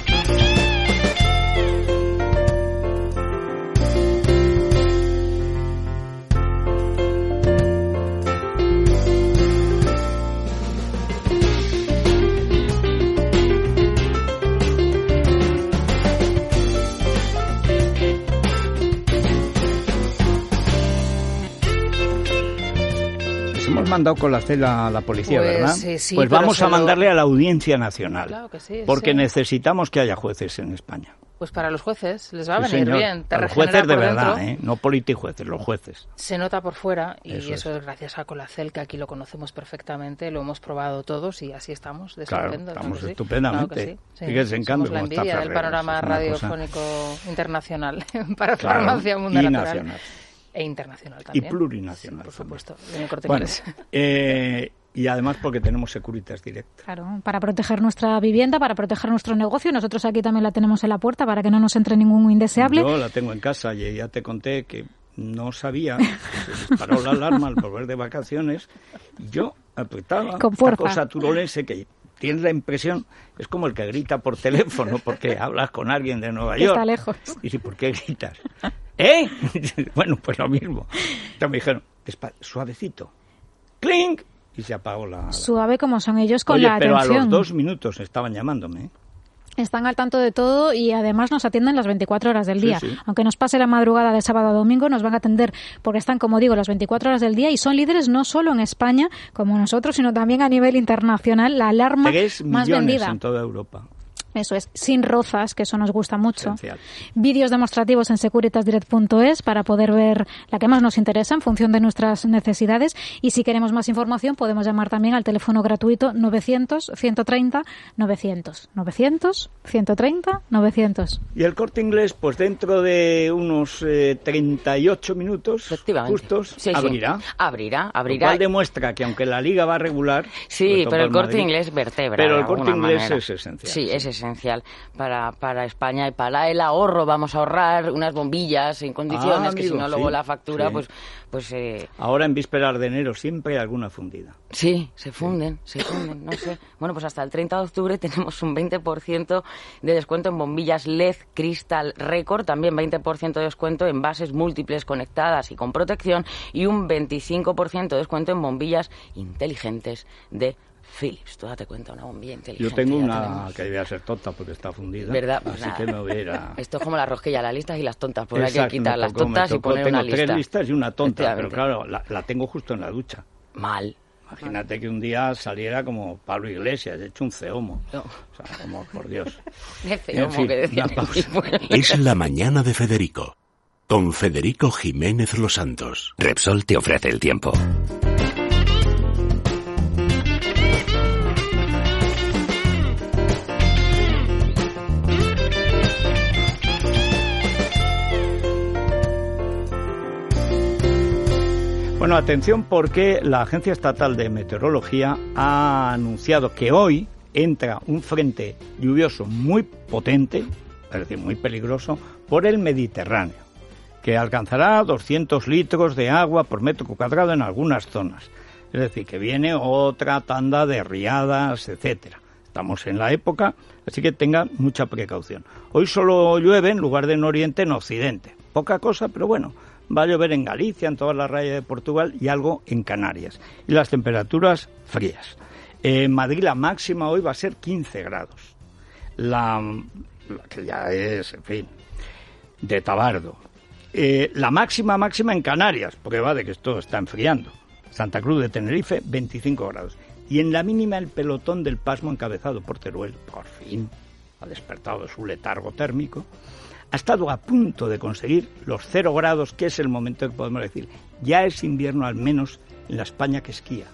mandado con la cela a la policía, pues, ¿verdad? Sí, sí, pues vamos a solo... mandarle a la Audiencia Nacional. Claro que sí, porque sí. necesitamos que haya jueces en España. Pues para los jueces les va a sí, venir señor. bien. Te para los jueces de por verdad, dentro. ¿eh? No politijueces, los jueces. Se nota por fuera y eso, eso es. es gracias a Colacel, que aquí lo conocemos perfectamente, lo hemos probado todos y así estamos. De claro, estamos ¿no sí? estupendamente. Claro sí. Fíjense en cambio Somos la cómo está envidia Ferreras, del panorama es una radiofónico cosa... internacional para claro, Farmacia Mundo y Natural. nacional. E internacional también. Y plurinacional. Sí, por supuesto, en el Corte bueno, Inglés. Eh, y además porque tenemos Securitas Direct. Claro, para proteger nuestra vivienda, para proteger nuestro negocio. Nosotros aquí también la tenemos en la puerta para que no nos entre ningún indeseable. Yo la tengo en casa y ya te conté que no sabía, se disparó la alarma al volver de vacaciones. Y yo apretaba esta cosa turolense que tienes la impresión, es como el que grita por teléfono porque hablas con alguien de Nueva York. Está lejos. Y dices, ¿por qué gritas? ¿Eh? Bueno, pues lo mismo. Entonces me dijeron, suavecito, ¡clink! Y se apagó la... la... Suave como son ellos con Oye, la pero atención. a los dos minutos estaban llamándome. Están al tanto de todo y además nos atienden las veinticuatro horas del día. Sí, sí. Aunque nos pase la madrugada de sábado a domingo, nos van a atender porque están, como digo, las veinticuatro horas del día y son líderes no solo en España, como nosotros, sino también a nivel internacional. La alarma Tres más millones vendida. En toda Europa. Eso es, sin rozas, que eso nos gusta mucho. Esencial. Vídeos demostrativos en securitas direct punto es para poder ver la que más nos interesa en función de nuestras necesidades. Y si queremos más información, podemos llamar también al teléfono gratuito novecientos, ciento treinta, novecientos. novecientos, ciento treinta, novecientos. Y el Corte Inglés, pues dentro de unos eh, treinta y ocho minutos justos, sí, abrirá. Sí. Abrirá, abrirá. Lo cual demuestra que aunque la Liga va a regular... Sí, pero el Corte Madrid, Inglés vertebra. Pero el Corte Inglés manera. es esencial. Sí, es esencial. esencial para, para España y para el ahorro. Vamos a ahorrar unas bombillas en condiciones, ah, que amigo, si no luego sí, la factura, sí. pues... pues eh... Ahora en vísperas de enero siempre hay alguna fundida. Sí, se funden, sí. se funden, no sé. Bueno, pues hasta el treinta de octubre tenemos un veinte por ciento de descuento en bombillas L E D Crystal Record, también veinte por ciento de descuento en bases múltiples conectadas y con protección y un veinticinco por ciento de descuento en bombillas inteligentes de Philips. Tú date cuenta, una bombilla inteligente. Yo tengo una tenemos. que debía ser tonta porque está fundida. ¿Verdad? Pues así nada. que me hubiera... Esto es como la rosquilla, las listas y las tontas. Porque Exacto, hay que quitar las tocó, tontas tocó, y poner tengo una lista. Tengo tres listas y una tonta, pero claro, la, la tengo justo en la ducha. Mal. Imagínate que un día saliera como Pablo Iglesias, hecho un ceomo. No. O sea, como, por Dios. De ceomo, en fin, que decía. Es la mañana de Federico, con Federico Jiménez Los Santos. Repsol te ofrece el tiempo. Bueno, atención porque la Agencia Estatal de Meteorología ha anunciado que hoy entra un frente lluvioso muy potente, es decir, muy peligroso, por el Mediterráneo, que alcanzará doscientos litros de agua por metro cuadrado en algunas zonas. Es decir, que viene otra tanda de riadas, etcétera. Estamos en la época, así que tengan mucha precaución. Hoy solo llueve en lugar de en Oriente, en Occidente. Poca cosa, pero bueno. Va a llover en Galicia, en toda la raya de Portugal y algo en Canarias. Y las temperaturas frías. En Madrid la máxima hoy va a ser quince grados. La, la que ya es, en fin, de tabardo. Eh, la máxima máxima en Canarias, prueba de que esto está enfriando. Santa Cruz de Tenerife, veinticinco grados. Y en la mínima el pelotón del pasmo encabezado por Teruel, por fin, ha despertado de su letargo térmico. Ha estado a punto de conseguir los cero grados, que es el momento que podemos decir, ya es invierno al menos en la España que esquía.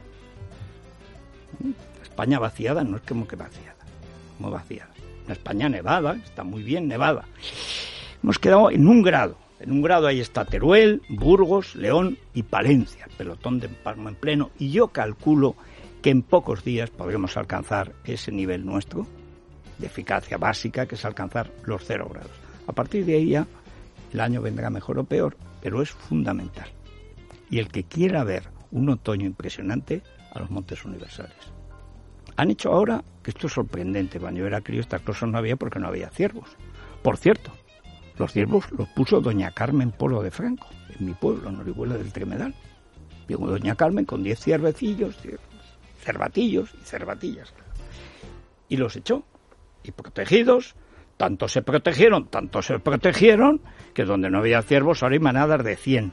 La España vaciada no es como que vaciada, como vaciada. La España nevada, está muy bien nevada. Hemos quedado en un grado. En un grado ahí está Teruel, Burgos, León y Palencia, el pelotón de pasmo en pleno. Y yo calculo que en pocos días podremos alcanzar ese nivel nuestro de eficacia básica, que es alcanzar los cero grados. A partir de ahí ya el año vendrá mejor o peor, pero es fundamental. Y el que quiera ver un otoño impresionante, a los Montes Universales. Han hecho ahora, que esto es sorprendente, cuando yo era crío estas cosas no había porque no había ciervos. Por cierto, los ciervos los puso doña Carmen Polo de Franco, en mi pueblo, en Orihuela del Tremedal. Llegó doña Carmen con diez ciervecillos, cervatillos y cervatillas. Y los echó, y protegidos. Tanto se protegieron, tanto se protegieron, que donde no había ciervos ahora hay manadas de cien.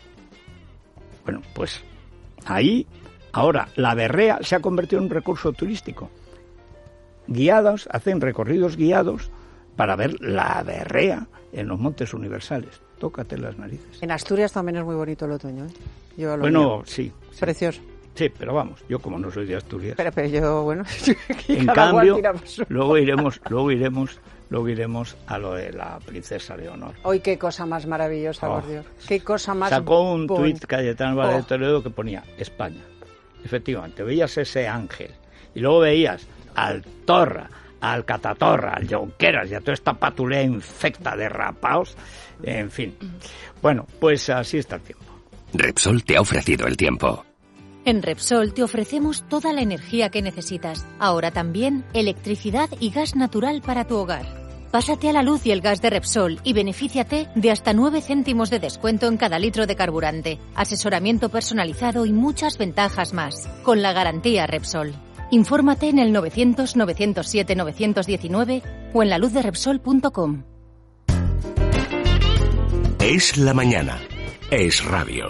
Bueno, pues ahí, ahora, la berrea se ha convertido en un recurso turístico. Guiados, hacen recorridos guiados para ver la berrea en los Montes Universales. Tócate las narices. En Asturias también es muy bonito el otoño, ¿eh? Yo lo bueno, mío. sí, sí. Precioso. Sí, pero vamos, yo como no soy de Asturias. Pero, pero yo, bueno, en cambio, luego iremos, luego iremos, luego iremos a lo de la princesa Leonor. Hoy qué cosa más maravillosa, oh, por Dios. Qué cosa más. Sacó un bon... tuit Cayetano Vara de Toledo que ponía España. Efectivamente, veías ese ángel y luego veías al Torra, al Catatorra, al Jonqueras y a toda esta patulea infecta de rapaos. En fin. Bueno, pues así está el tiempo. Repsol te ha ofrecido el tiempo. En Repsol te ofrecemos toda la energía que necesitas. Ahora también electricidad y gas natural para tu hogar. Pásate a la luz y el gas de Repsol y benefíciate de hasta nueve céntimos de descuento en cada litro de carburante, asesoramiento personalizado y muchas ventajas más, con la garantía Repsol. Infórmate en el novecientos, novecientos siete, novecientos diecinueve o en la luz de repsol punto com. Es la mañana. Es radio.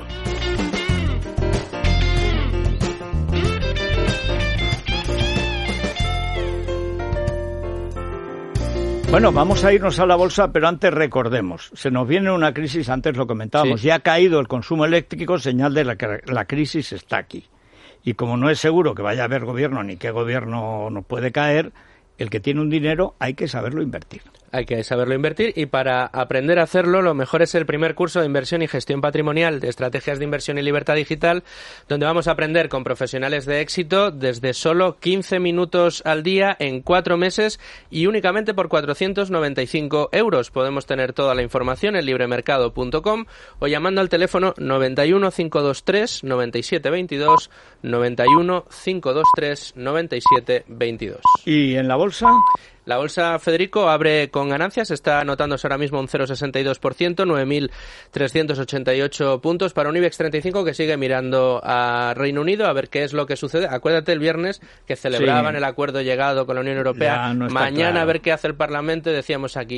Bueno, vamos a irnos a la bolsa, pero antes recordemos, se nos viene una crisis, antes lo comentábamos, sí. Ya ha caído el consumo eléctrico, señal de la que la crisis está aquí. Y como no es seguro que vaya a haber gobierno ni qué gobierno nos puede caer, el que tiene un dinero hay que saberlo invertir. Hay que saberlo invertir y para aprender a hacerlo lo mejor es el primer curso de inversión y gestión patrimonial de estrategias de inversión y libertad digital, donde vamos a aprender con profesionales de éxito desde solo quince minutos al día en cuatro meses y únicamente por cuatrocientos noventa y cinco euros. Podemos tener toda la información en libremercado punto com o llamando al teléfono noventa y uno, cinco dos tres, noventa y siete veintidós, noventa y uno, cinco dos tres, noventa y siete veintidós. ¿Y en la bolsa? La bolsa, Federico, abre con ganancias, está anotándose ahora mismo un cero coma sesenta y dos por ciento, nueve mil trescientos ochenta y ocho puntos para un IBEX treinta y cinco que sigue mirando a Reino Unido a ver qué es lo que sucede. Acuérdate el viernes que celebraban sí. el acuerdo llegado con la Unión Europea. No Mañana claro. A ver qué hace el Parlamento. Decíamos aquí,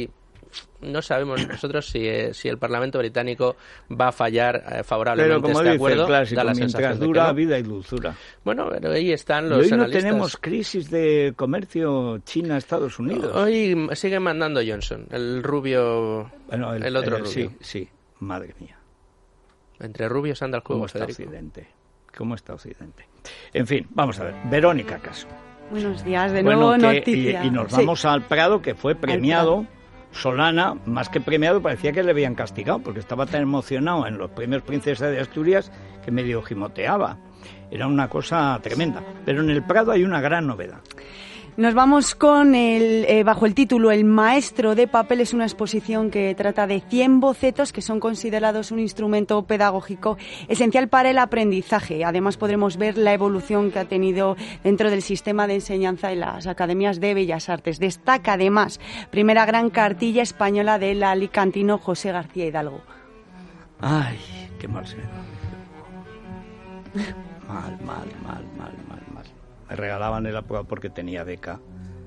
no sabemos nosotros si, eh, si el Parlamento británico va a fallar eh, favorablemente pero como este dice acuerdo. El clásico, da la mientras dura, no. vida y dulzura. Bueno, pero ahí están los y hoy analistas. No tenemos crisis de comercio China-Estados Unidos. Hoy sigue mandando Johnson, el rubio, bueno, el, el otro el, rubio. Sí, sí, madre mía. Entre rubios anda el juego, ¿Cómo está Federico? Occidente? ¿Cómo está Occidente? En fin, vamos a ver. Verónica Caso. Buenos días, de bueno, nuevo que, noticia. Y, y nos sí. vamos al Prado, que fue premiado. Solana, más que premiado, parecía que le habían castigado, porque estaba tan emocionado en los premios Princesa de Asturias que medio gimoteaba. Era una cosa tremenda. Pero en el Prado hay una gran novedad. Nos vamos con el, eh, bajo el título El maestro de papel. Es una exposición que trata de cien bocetos que son considerados un instrumento pedagógico esencial para el aprendizaje. Además podremos ver la evolución que ha tenido dentro del sistema de enseñanza en las academias de Bellas Artes. Destaca además primera gran cartilla española del alicantino José García Hidalgo. Ay, qué mal se me da. Mal, mal, mal, mal, mal, mal. Me regalaban el apruebo porque tenía beca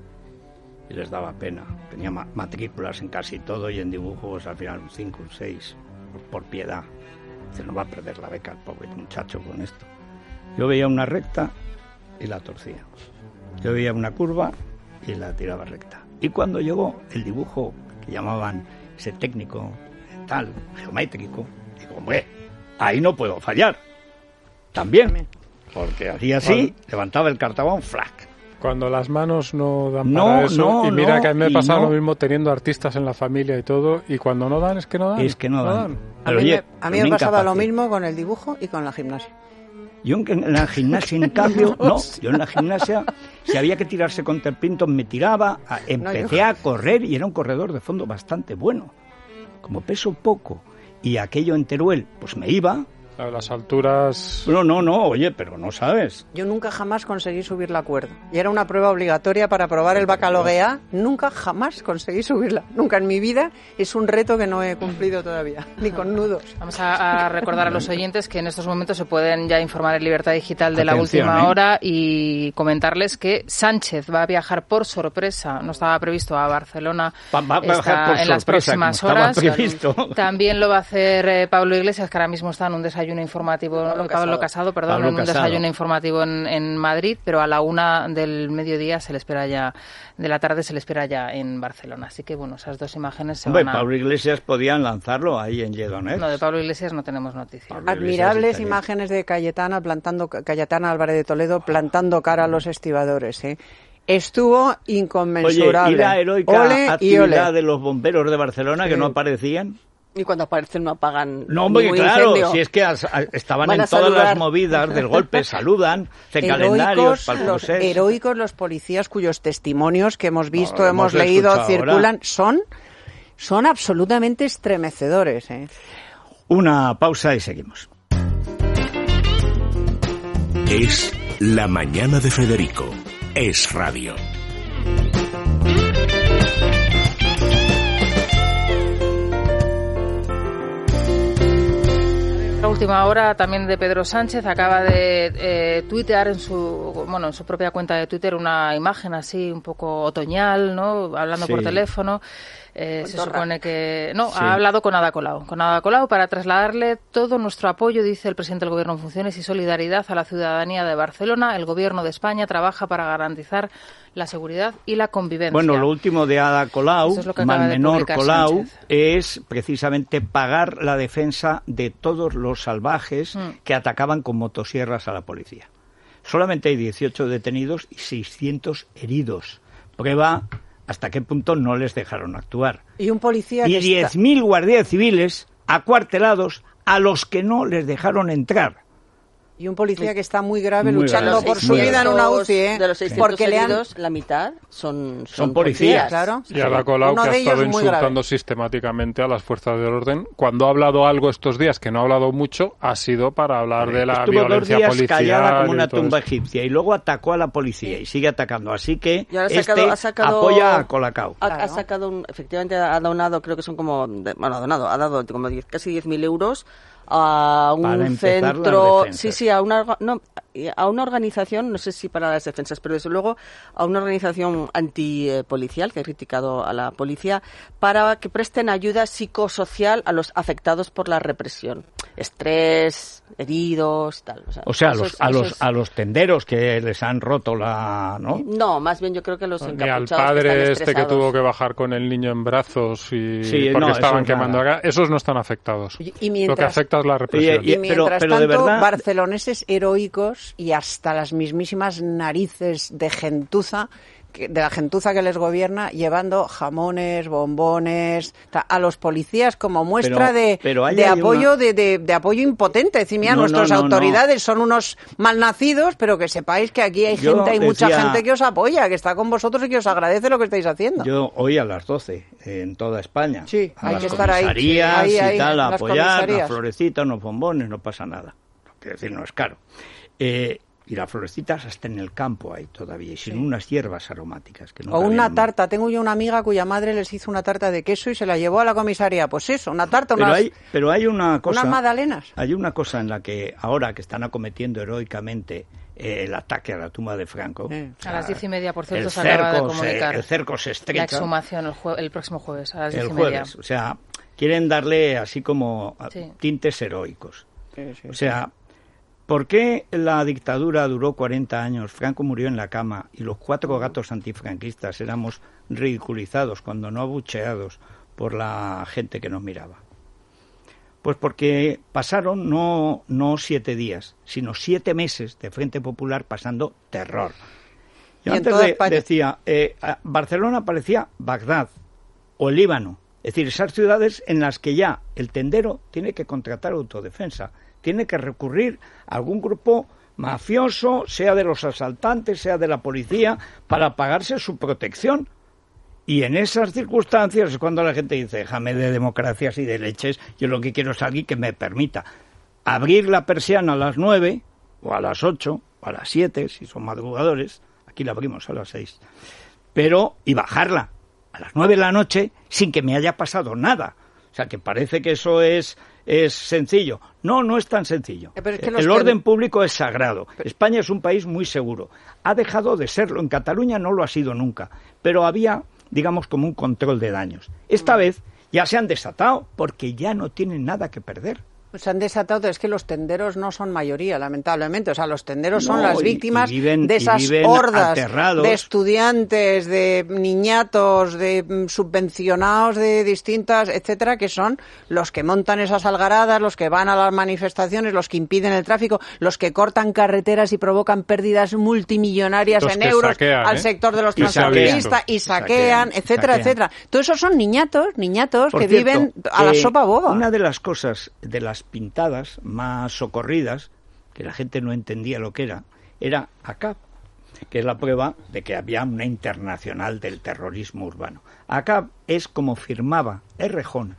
y les daba pena. Tenía ma- matrículas en casi todo y en dibujos al final un cinco, un seis, por, por piedad. Se no va a perder la beca el pobre muchacho con esto. Yo veía una recta y la torcía. Yo veía una curva y la tiraba recta. Y cuando llegó el dibujo que llamaban ese técnico, tal, geométrico, digo, hombre, ahí no puedo fallar. También. Porque hacía así, cuando, levantaba el cartabón, ¡flac! Cuando las manos no dan no, para eso, no, y mira no, que a mí me pasa no. lo mismo teniendo artistas en la familia y todo, y cuando no dan, es que no dan. Es que no, no dan. dan. A mí, oye, me, a mí me pasaba lo mismo con el dibujo y con la gimnasia. Yo en la gimnasia, en cambio, no. Yo en la gimnasia, si había que tirarse con terpintos, me tiraba, empecé no, a correr y era un corredor de fondo bastante bueno. Como peso poco y aquello en Teruel, pues me iba... A las alturas... No, no, no, oye, pero no sabes. Yo nunca jamás conseguí subir la cuerda. Y era una prueba obligatoria para probar el bacaloguea. Nunca jamás conseguí subirla. Nunca en mi vida. Es un reto que no he cumplido todavía, ni con nudos. Vamos a, a recordar a los oyentes que en estos momentos se pueden ya informar en Libertad Digital de Atención, la última ¿eh? hora y comentarles que Sánchez va a viajar por sorpresa. No estaba previsto a Barcelona va, va a está por en las sorpresa, próximas horas. Previsto. También lo va a hacer eh, Pablo Iglesias, que ahora mismo está en un desayuno informativo, Pablo Pablo Casado, Casado perdón, Pablo en un Casado. desayuno informativo en, en Madrid, pero a la una del mediodía se le espera ya, de la tarde se le espera ya en Barcelona. Así que bueno, esas dos imágenes se Hombre, van a... Pablo Iglesias podían lanzarlo ahí en Lledoners. No, de Pablo Iglesias no tenemos noticias. Admirables imágenes de Cayetana plantando, Cayetana Álvarez de Toledo plantando cara a los estibadores, ¿eh? Estuvo inconmensurable. Oye, y la heroica ole actividad y ole. de los bomberos de Barcelona, sí. que no aparecían. Y cuando aparecen no apagan No, hombre, ningún claro, incendio. si es que as, a, estaban Van en a todas saludar. las movidas del golpe, saludan, hacen Heroicos, calendarios para el los, procés. heroicos los policías cuyos testimonios que hemos visto, No, hemos, hemos leído, escuchado circulan, ahora. son, son absolutamente estremecedores, ¿eh? Una pausa y seguimos. Es La Mañana de Federico. Es radio. La última hora también de Pedro Sánchez acaba de eh, tuitear en su bueno en su propia cuenta de Twitter una imagen así un poco otoñal, ¿no? Hablando Sí. por teléfono. Eh, se supone que... No, Sí. ha hablado con Ada Colau. Con Ada Colau para trasladarle todo nuestro apoyo, dice el presidente del Gobierno en funciones, y solidaridad a la ciudadanía de Barcelona. El Gobierno de España trabaja para garantizar la seguridad y la convivencia. Bueno, lo último de Ada Colau, Eso es lo que acaba mal de menor publicar Colau, Sánchez. es precisamente pagar la defensa de todos los salvajes Mm. que atacaban con motosierras a la policía. Solamente hay dieciocho detenidos y seiscientos heridos. Prueba hasta qué punto no les dejaron actuar. Y un policía Y que está... diez mil guardias civiles acuartelados a los que no les dejaron entrar. Y un policía que está muy grave Muy luchando grave. por Sí, su muy vida en grave. una U C I, ¿eh? De los seiscientos Porque le han... heridos, la mitad son, son, Son policías, claro. Y Ada Colau, Uno que ha de ellos estado muy insultando grave. sistemáticamente a las fuerzas del orden. Cuando ha hablado algo estos días, que no ha hablado mucho, ha sido para hablar de la Estuvo dos violencia días policial. callada como y una todo tumba esto. egipcia y luego atacó a la policía y sigue atacando. Así que Y ahora ha este sacado, ha sacado, apoya a Colacao. Ha, Claro. ha sacado un, efectivamente ha donado, creo que son como, de- bueno, ha donado, ha dado como diez, casi diez mil euros a un centro, sí, sí, a una, no, a una organización, no sé si para las defensas, pero desde luego a una organización antipolicial que ha criticado a la policía para que presten ayuda psicosocial a los afectados por la represión, estrés, heridos, tal. O sea, o sea a, los, es, a, los, es... a los tenderos que les han roto la, ¿no? No, más bien yo creo que los encapuchados. Ni al padre que este que tuvo que bajar con el niño en brazos y sí, porque no, estaban quemando nada. acá, esos no están afectados. Y, y mientras, lo que afecta es la represión. Y, y, y mientras pero, pero tanto, verdad... barceloneses heroicos y hasta las mismísimas narices de gentuza, de la gentuza que les gobierna, llevando jamones, bombones a los policías como muestra pero, de, pero de apoyo una... de, de, de apoyo impotente. Decir, mira, no, nuestras no, no, autoridades no. son unos malnacidos, pero que sepáis que aquí hay Yo gente, hay decía... mucha gente que os apoya, que está con vosotros y que os agradece lo que estáis haciendo. Yo hoy a las doce en toda España. Sí, a hay las que estar ahí. comisarías ahí, y ahí, tal, a apoyar, comisarías. Una florecita, unos bombones, no pasa nada. Quiero decir, no es caro. Eh, Y las florecitas hasta en el campo hay todavía, y sin sí. unas hierbas aromáticas. Que o una tarta. Tengo yo una amiga cuya madre les hizo una tarta de queso y se la llevó a la comisaría. Pues eso, una tarta, pero unas, hay, pero hay una cosa, unas magdalenas. Hay una cosa en la que ahora que están acometiendo heroicamente eh, el ataque a la tumba de Franco. Sí. A las diez y media, por cierto, se cerco, acaba de comunicar. Se, el cerco se estrecha. La exhumación el, jue- el próximo jueves, a las diez el y media. Jueves, o sea, quieren darle así como sí. tintes heroicos. Sí, sí, o sea... Sí. ¿Por qué la dictadura duró cuarenta años? Franco murió en la cama y los cuatro gatos antifranquistas éramos ridiculizados, cuando no abucheados, por la gente que nos miraba. Pues porque pasaron no, no siete días, sino siete meses de Frente Popular pasando terror. Yo antes de, decía, eh, Barcelona parecía Bagdad o el Líbano, es decir, esas ciudades en las que ya el tendero tiene que contratar autodefensa, tiene que recurrir a algún grupo mafioso, sea de los asaltantes, sea de la policía, para pagarse su protección. Y en esas circunstancias es cuando la gente dice, déjame de democracias y de leches, yo lo que quiero es alguien que me permita abrir la persiana a las nueve, o a las ocho, o a las siete, si son madrugadores, aquí la abrimos a las seis, pero, y bajarla a las nueve de la noche sin que me haya pasado nada. O sea, que parece que eso es, es sencillo. No, no es tan sencillo. Es que el orden que... público es sagrado. España es un país muy seguro. Ha dejado de serlo. En Cataluña no lo ha sido nunca. Pero había, digamos, como un control de daños. Esta mm. vez ya se han desatado porque ya no tienen nada que perder. Pues se han desatado, es que los tenderos no son mayoría, lamentablemente. O sea, los tenderos no, son las víctimas y, y viven, de esas y hordas aterrados. de estudiantes, de niñatos, de mm, subvencionados de distintas, etcétera, que son los que montan esas algaradas, los que van a las manifestaciones, los que impiden el tráfico, los que cortan carreteras y provocan pérdidas multimillonarias los en euros saquean, al ¿eh? sector de los y transportistas y saquean, saquean etcétera, saquean. etcétera. Todos esos son niñatos, niñatos Por que cierto, viven a la eh, sopa boba. Una de las cosas, de las pintadas más socorridas, que la gente no entendía lo que era, era A C A P, que es la prueba de que había una internacional del terrorismo urbano. A C A P es como firmaba Errejón,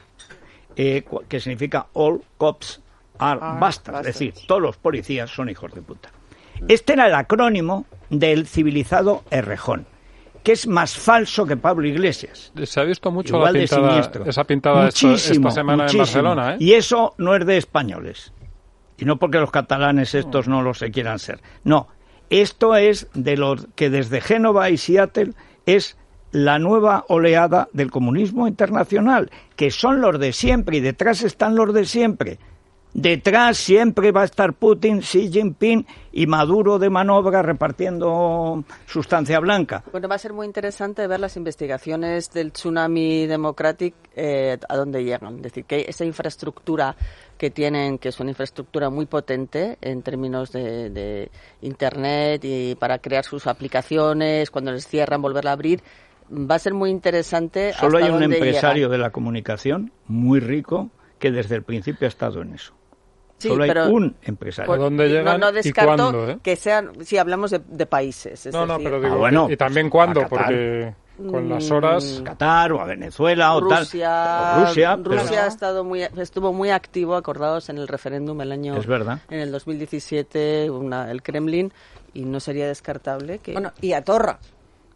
eh, que significa All Cops are ah, Bastards, es decir, todos los policías son hijos de puta. Este era el acrónimo del civilizado Errejón, que es más falso que Pablo Iglesias. Se ha visto mucho la pintada, esa pintada muchísimo, esta, esta semana muchísimo. en Barcelona. ¿eh? Y eso no es de españoles. Y no porque los catalanes estos no lo se quieran ser. No, esto es de los que desde Génova y Seattle es la nueva oleada del comunismo internacional, que son los de siempre y detrás están los de siempre. Detrás siempre va a estar Putin, Xi Jinping y Maduro de manobra repartiendo sustancia blanca. Bueno, va a ser muy interesante ver las investigaciones del Tsunami Democratic, eh, a dónde llegan. Es decir, que esa infraestructura que tienen, que es una infraestructura muy potente en términos de, de Internet y para crear sus aplicaciones, cuando les cierran, volverla a abrir, va a ser muy interesante. Solo hasta hay un dónde empresario llegan. de la comunicación muy rico que desde el principio ha estado en eso. Sí, Solo hay pero un empresario. ¿Por dónde llegan no, no descarto y cuándo? ¿eh? Que sean, si hablamos de, de países. Es no, no, decir, pero digo, ah, bueno, y también cuándo, porque con las horas... A Qatar o a Venezuela o Rusia, tal. O Rusia, Rusia pero... ha estado muy, estuvo muy activo, acordados en el referéndum el año... Es verdad. En el dos mil diecisiete, una, el Kremlin, y no sería descartable que... Bueno, y a Torra.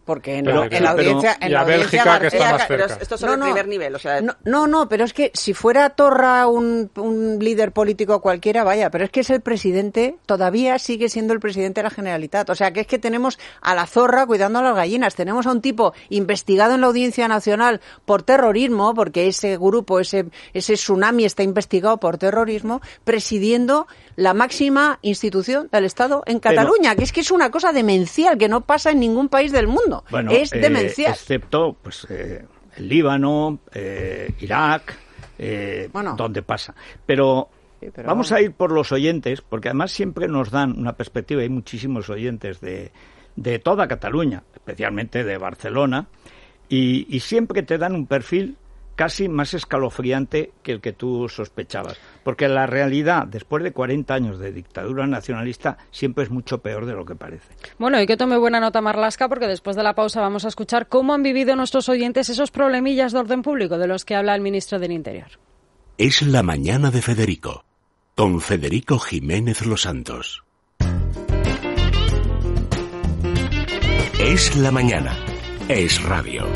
porque en, pero, la, en la audiencia... Pero, en y la a audiencia Bélgica, que está más cerca. Esto es sobre no, el primer nivel, o sea... No, no, no, pero es que si fuera Torra un, un líder político cualquiera, vaya, pero es que es el presidente, todavía sigue siendo el presidente de la Generalitat. O sea, que es que tenemos a la zorra cuidando a las gallinas. Tenemos a un tipo investigado en la Audiencia Nacional por terrorismo, porque ese grupo, ese, ese tsunami está investigado por terrorismo, presidiendo la máxima institución del Estado en Cataluña, pero, que es que es una cosa demencial, que no pasa en ningún país del mundo. Bueno, es eh, demencial. Excepto pues eh, el Líbano, eh, Irak, eh, bueno, donde pasa. Pero, sí, pero vamos bueno. a ir por los oyentes, porque además siempre nos dan una perspectiva, hay muchísimos oyentes de, de toda Cataluña, especialmente de Barcelona, y, y siempre te dan un perfil casi más escalofriante que el que tú sospechabas. Porque la realidad, después de cuarenta años de dictadura nacionalista, siempre es mucho peor de lo que parece. Bueno, y que tome buena nota Marlaska, porque después de la pausa vamos a escuchar cómo han vivido nuestros oyentes esos problemillas de orden público de los que habla el ministro del Interior. Es la mañana de Federico, con Federico Jiménez Los Santos. Es la mañana. Es radio.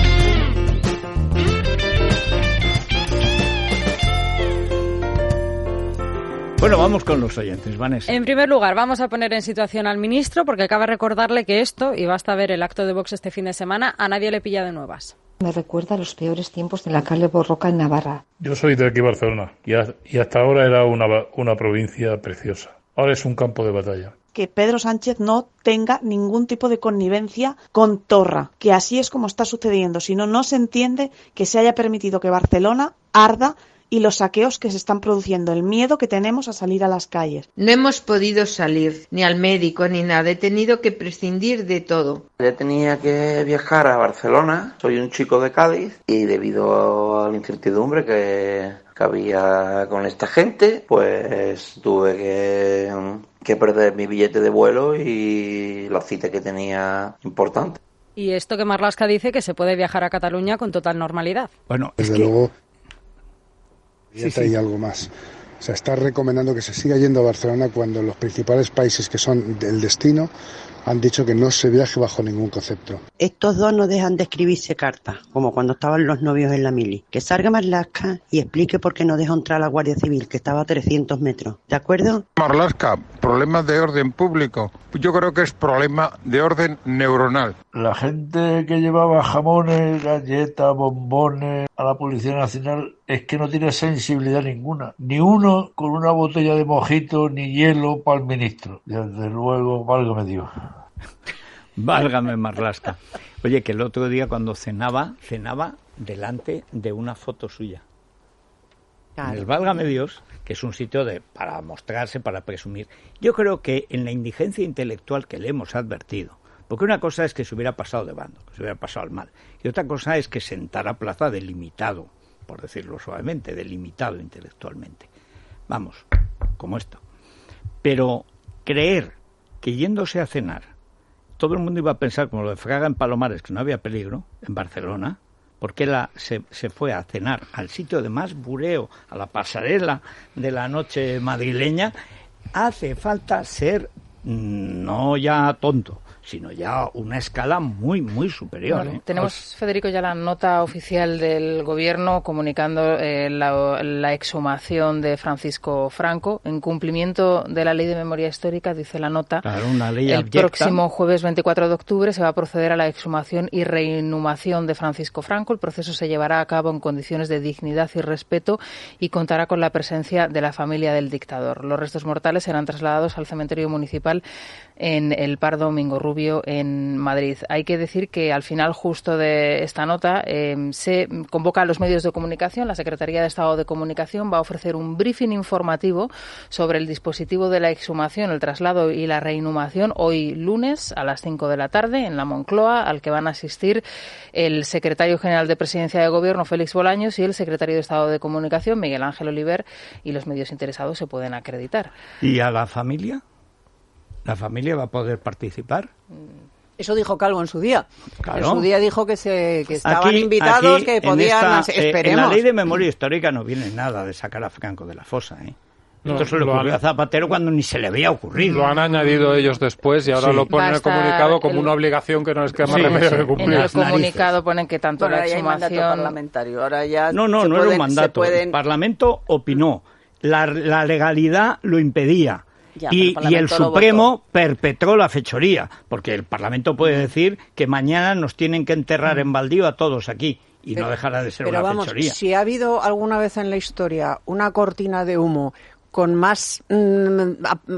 Bueno, vamos con los oyentes, Vanessa. En primer lugar, vamos a poner en situación al ministro, porque acaba de recordarle que esto, y basta ver el acto de Vox este fin de semana, a nadie le pilla de nuevas. Me recuerda a los peores tiempos de la calle Borroca en Navarra. Yo soy de aquí, Barcelona, y, a, y hasta ahora era una, una provincia preciosa. Ahora es un campo de batalla. Que Pedro Sánchez no tenga ningún tipo de connivencia con Torra, que así es como está sucediendo. Si no, no se entiende que se haya permitido que Barcelona arda y los saqueos que se están produciendo, el miedo que tenemos a salir a las calles. No hemos podido salir, ni al médico, ni nada. He tenido que prescindir de todo. Yo tenía que viajar a Barcelona, soy un chico de Cádiz, y debido a la incertidumbre que, que había con esta gente, pues tuve que, que perder mi billete de vuelo y la cita que tenía importante. Y esto que Marlaska dice, que se puede viajar a Cataluña con total normalidad. Bueno, desde es que... luego... Sí, sí. Hay algo más. O sea, está recomendando que se siga yendo a Barcelona cuando los principales países que son del destino han dicho que no se viaje bajo ningún concepto. Estos dos no dejan de escribirse cartas, como cuando estaban los novios en la mili. Que salga Marlaska y explique por qué no dejó entrar a la Guardia Civil, que estaba a trescientos metros. ¿De acuerdo? Marlaska, problemas de orden público. Yo creo que es problema de orden neuronal. La gente que llevaba jamones, galletas, bombones a la Policía Nacional es que no tiene sensibilidad ninguna. Ni uno con una botella de mojito ni hielo para el ministro. Desde luego, válgame Dios. Válgame Marlaska. Oye, que el otro día cuando cenaba, cenaba delante de una foto suya. Claro. En el Válgame Dios, que es un sitio de para mostrarse, para presumir. Yo creo que en la indigencia intelectual que le hemos advertido, porque una cosa es que se hubiera pasado de bando, que se hubiera pasado al mal, y otra cosa es que sentara plaza delimitado, por decirlo suavemente, delimitado intelectualmente. Vamos, como esto. Pero creer que yéndose a cenar todo el mundo iba a pensar, como lo de Fraga en Palomares, que no había peligro, en Barcelona, porque la, se, se fue a cenar al sitio de más bureo, a la pasarela de la noche madrileña, hace falta ser no ya tonto, sino ya una escala muy, muy superior. Bueno, ¿eh? Tenemos, Os... Federico, ya la nota oficial del Gobierno comunicando eh, la, la exhumación de Francisco Franco. En cumplimiento de la Ley de Memoria Histórica, dice la nota, claro, una ley el abyecta. Próximo jueves veinticuatro de octubre se va a proceder a la exhumación y reinhumación de Francisco Franco. El proceso se llevará a cabo en condiciones de dignidad y respeto y contará con la presencia de la familia del dictador. Los restos mortales serán trasladados al cementerio municipal en el Pardo Domingo Rubio en Madrid. Hay que decir que al final justo de esta nota eh, se convoca a los medios de comunicación. La Secretaría de Estado de Comunicación va a ofrecer un briefing informativo sobre el dispositivo de la exhumación, el traslado y la reinhumación hoy lunes a las cinco de la tarde en la Moncloa, al que van a asistir el secretario general de Presidencia de Gobierno, Félix Bolaños, y el secretario de Estado de Comunicación, Miguel Ángel Oliver, y los medios interesados se pueden acreditar. ¿Y a la familia? ¿La familia va a poder participar? Eso dijo Calvo en su día. Claro. En su día dijo que se que estaban aquí, invitados, aquí, que podían... Esta, esperemos. En la Ley de Memoria Histórica no viene nada de sacar a Franco de la fosa, ¿eh? No, Esto se le ocurrió han, a Zapatero cuando ni se le había ocurrido. Lo han añadido ellos después y ahora sí. lo ponen en el comunicado como el... una obligación que no es que más sí, remedio sí. de cumplir. En el comunicado ponen que tanto bueno, la exhumación... parlamentario. Ahora ya no, no, no pueden, era un mandato. Pueden... El Parlamento opinó. La, la legalidad lo impedía. Ya, y, el y el Supremo perpetró la fechoría, porque el Parlamento puede decir que mañana nos tienen que enterrar en baldío a todos aquí. Y pero, no dejará de ser pero una vamos, fechoría. Si ha habido alguna vez en la historia una cortina de humo con más mmm,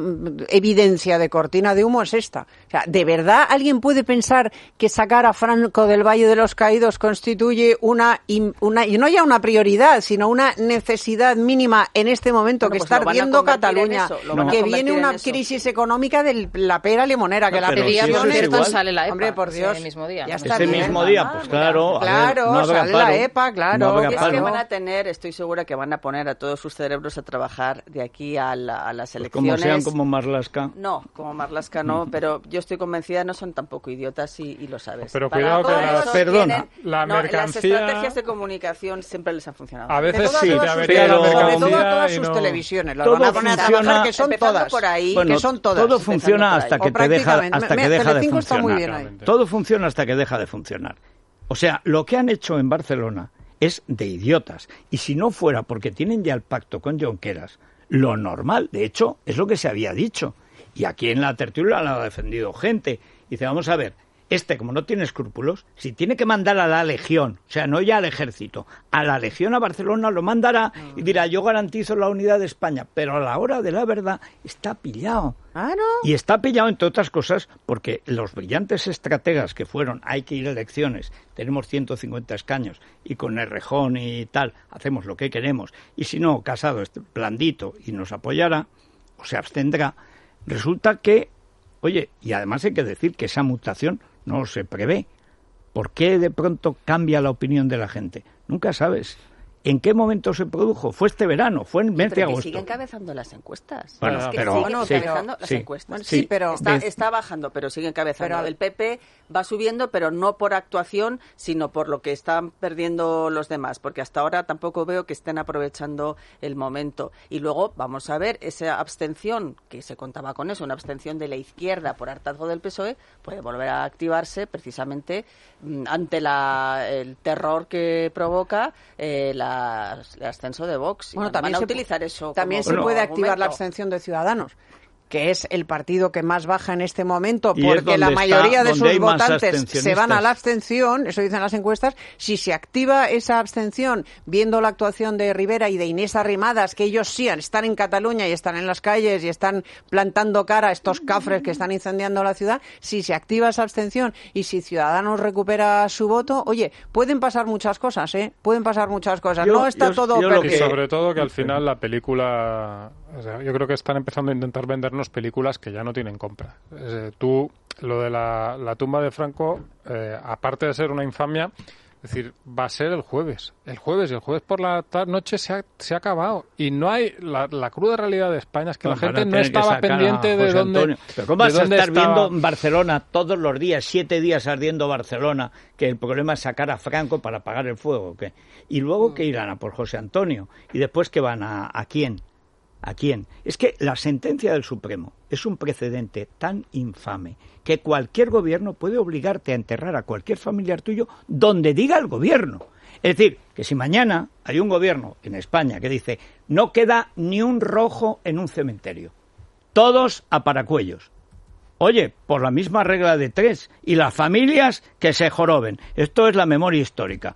evidencia de cortina de humo es esta. O sea, ¿de verdad alguien puede pensar que sacar a Franco del Valle de los Caídos constituye una, una y no ya una prioridad, sino una necesidad mínima en este momento bueno, que pues está ardiendo Cataluña, eso, no. que viene una crisis económica de la pera limonera, no, que la previsión es igual. Sale la E P A, hombre, por Dios, ese mismo día. Ya ese bien. mismo día, pues claro, claro, ver, no sale paro, la E P A, claro. No es que van a tener, estoy segura que van a poner a todos sus cerebros a trabajar de aquí a, la, a las elecciones. Pues como sean como Marlaska. No, como Marlaska no, pero yo estoy convencida no son tampoco idiotas y, y lo sabes. Pero cuidado que la, perdona, la no, mercancía... Las estrategias de comunicación siempre les han funcionado. A veces todas, sí, todas sus, pero la sobre todo a todas no... sus televisiones. Las todo van a poner funciona, a trabajar, que son todas. Por ahí, bueno, que son todas. Todo funciona hasta que te deja, hasta que deja de funcionar. Todo funciona hasta que deja de funcionar. O sea, lo que han hecho en Barcelona es de idiotas. Y si no fuera porque tienen ya el pacto con Junqueras, lo normal, de hecho, es lo que se había dicho. Y aquí en la tertulia lo ha defendido gente. Dice, vamos a ver, este como no tiene escrúpulos, si tiene que mandar a la Legión, o sea, no ya al ejército, a la Legión a Barcelona lo mandará y dirá, yo garantizo la unidad de España. Pero a la hora de la verdad está pillado. Ah, ¿no? Y está pillado, entre otras cosas, porque los brillantes estrategas que fueron, hay que ir a elecciones, tenemos ciento cincuenta escaños, y con Errejón y tal, hacemos lo que queremos, y si no, Casado es blandito y nos apoyará, o se abstendrá, resulta que, oye, y además hay que decir que esa mutación no se prevé. ¿Por qué de pronto cambia la opinión de la gente? Nunca sabes. ¿En qué momento se produjo? Fue este verano, fue en mes de agosto. Sigue encabezando las encuestas. Bueno, es que pero, siguen sí, encabezando sí, las sí, encuestas. Bueno, sí, pero está, está bajando, pero sigue encabezando. Pero el P P va subiendo, pero no por actuación, sino por lo que están perdiendo los demás, porque hasta ahora tampoco veo que estén aprovechando el momento. Y luego vamos a ver esa abstención, que se contaba con eso, una abstención de la izquierda por hartazgo del P S O E, puede volver a activarse precisamente ante la, el terror que provoca eh, la, la ascenso de Vox. Bueno, y también van a se utilizar eso. También como, se puede como activar argumento. la abstención de Ciudadanos, que es el partido que más baja en este momento, porque la mayoría está, de sus votantes se van a la abstención, eso dicen las encuestas. Si se activa esa abstención, viendo la actuación de Rivera y de Inés Arrimadas, que ellos sí están en Cataluña y están en las calles y están plantando cara a estos cafres que están incendiando la ciudad, si se activa esa abstención y si Ciudadanos recupera su voto, oye, pueden pasar muchas cosas, ¿eh? Pueden pasar muchas cosas. Yo, no está yo, todo yo perdido. Y sobre todo que al final la película... O sea, yo creo que están empezando a intentar vendernos películas que ya no tienen compra. Eh, tú, lo de la, la tumba de Franco, eh, aparte de ser una infamia, es decir, va a ser el jueves. El jueves, y el jueves por la noche se ha, se ha acabado. Y no hay... La, la cruda realidad de España es que no, la gente no estaba pendiente de dónde... ¿Pero cómo vas a estar estaba... viendo en Barcelona todos los días, siete días ardiendo Barcelona, que el problema es sacar a Franco para apagar el fuego? ¿Qué? Y luego que irán a por José Antonio. Y después que van a... ¿A quién? ¿A quién? Es que la sentencia del Supremo es un precedente tan infame que cualquier gobierno puede obligarte a enterrar a cualquier familiar tuyo donde diga el gobierno. Es decir, que si mañana hay un gobierno en España que dice no queda ni un rojo en un cementerio, todos a paracuellos. Oye, por la misma regla de tres, y las familias que se joroben. Esto es la memoria histórica.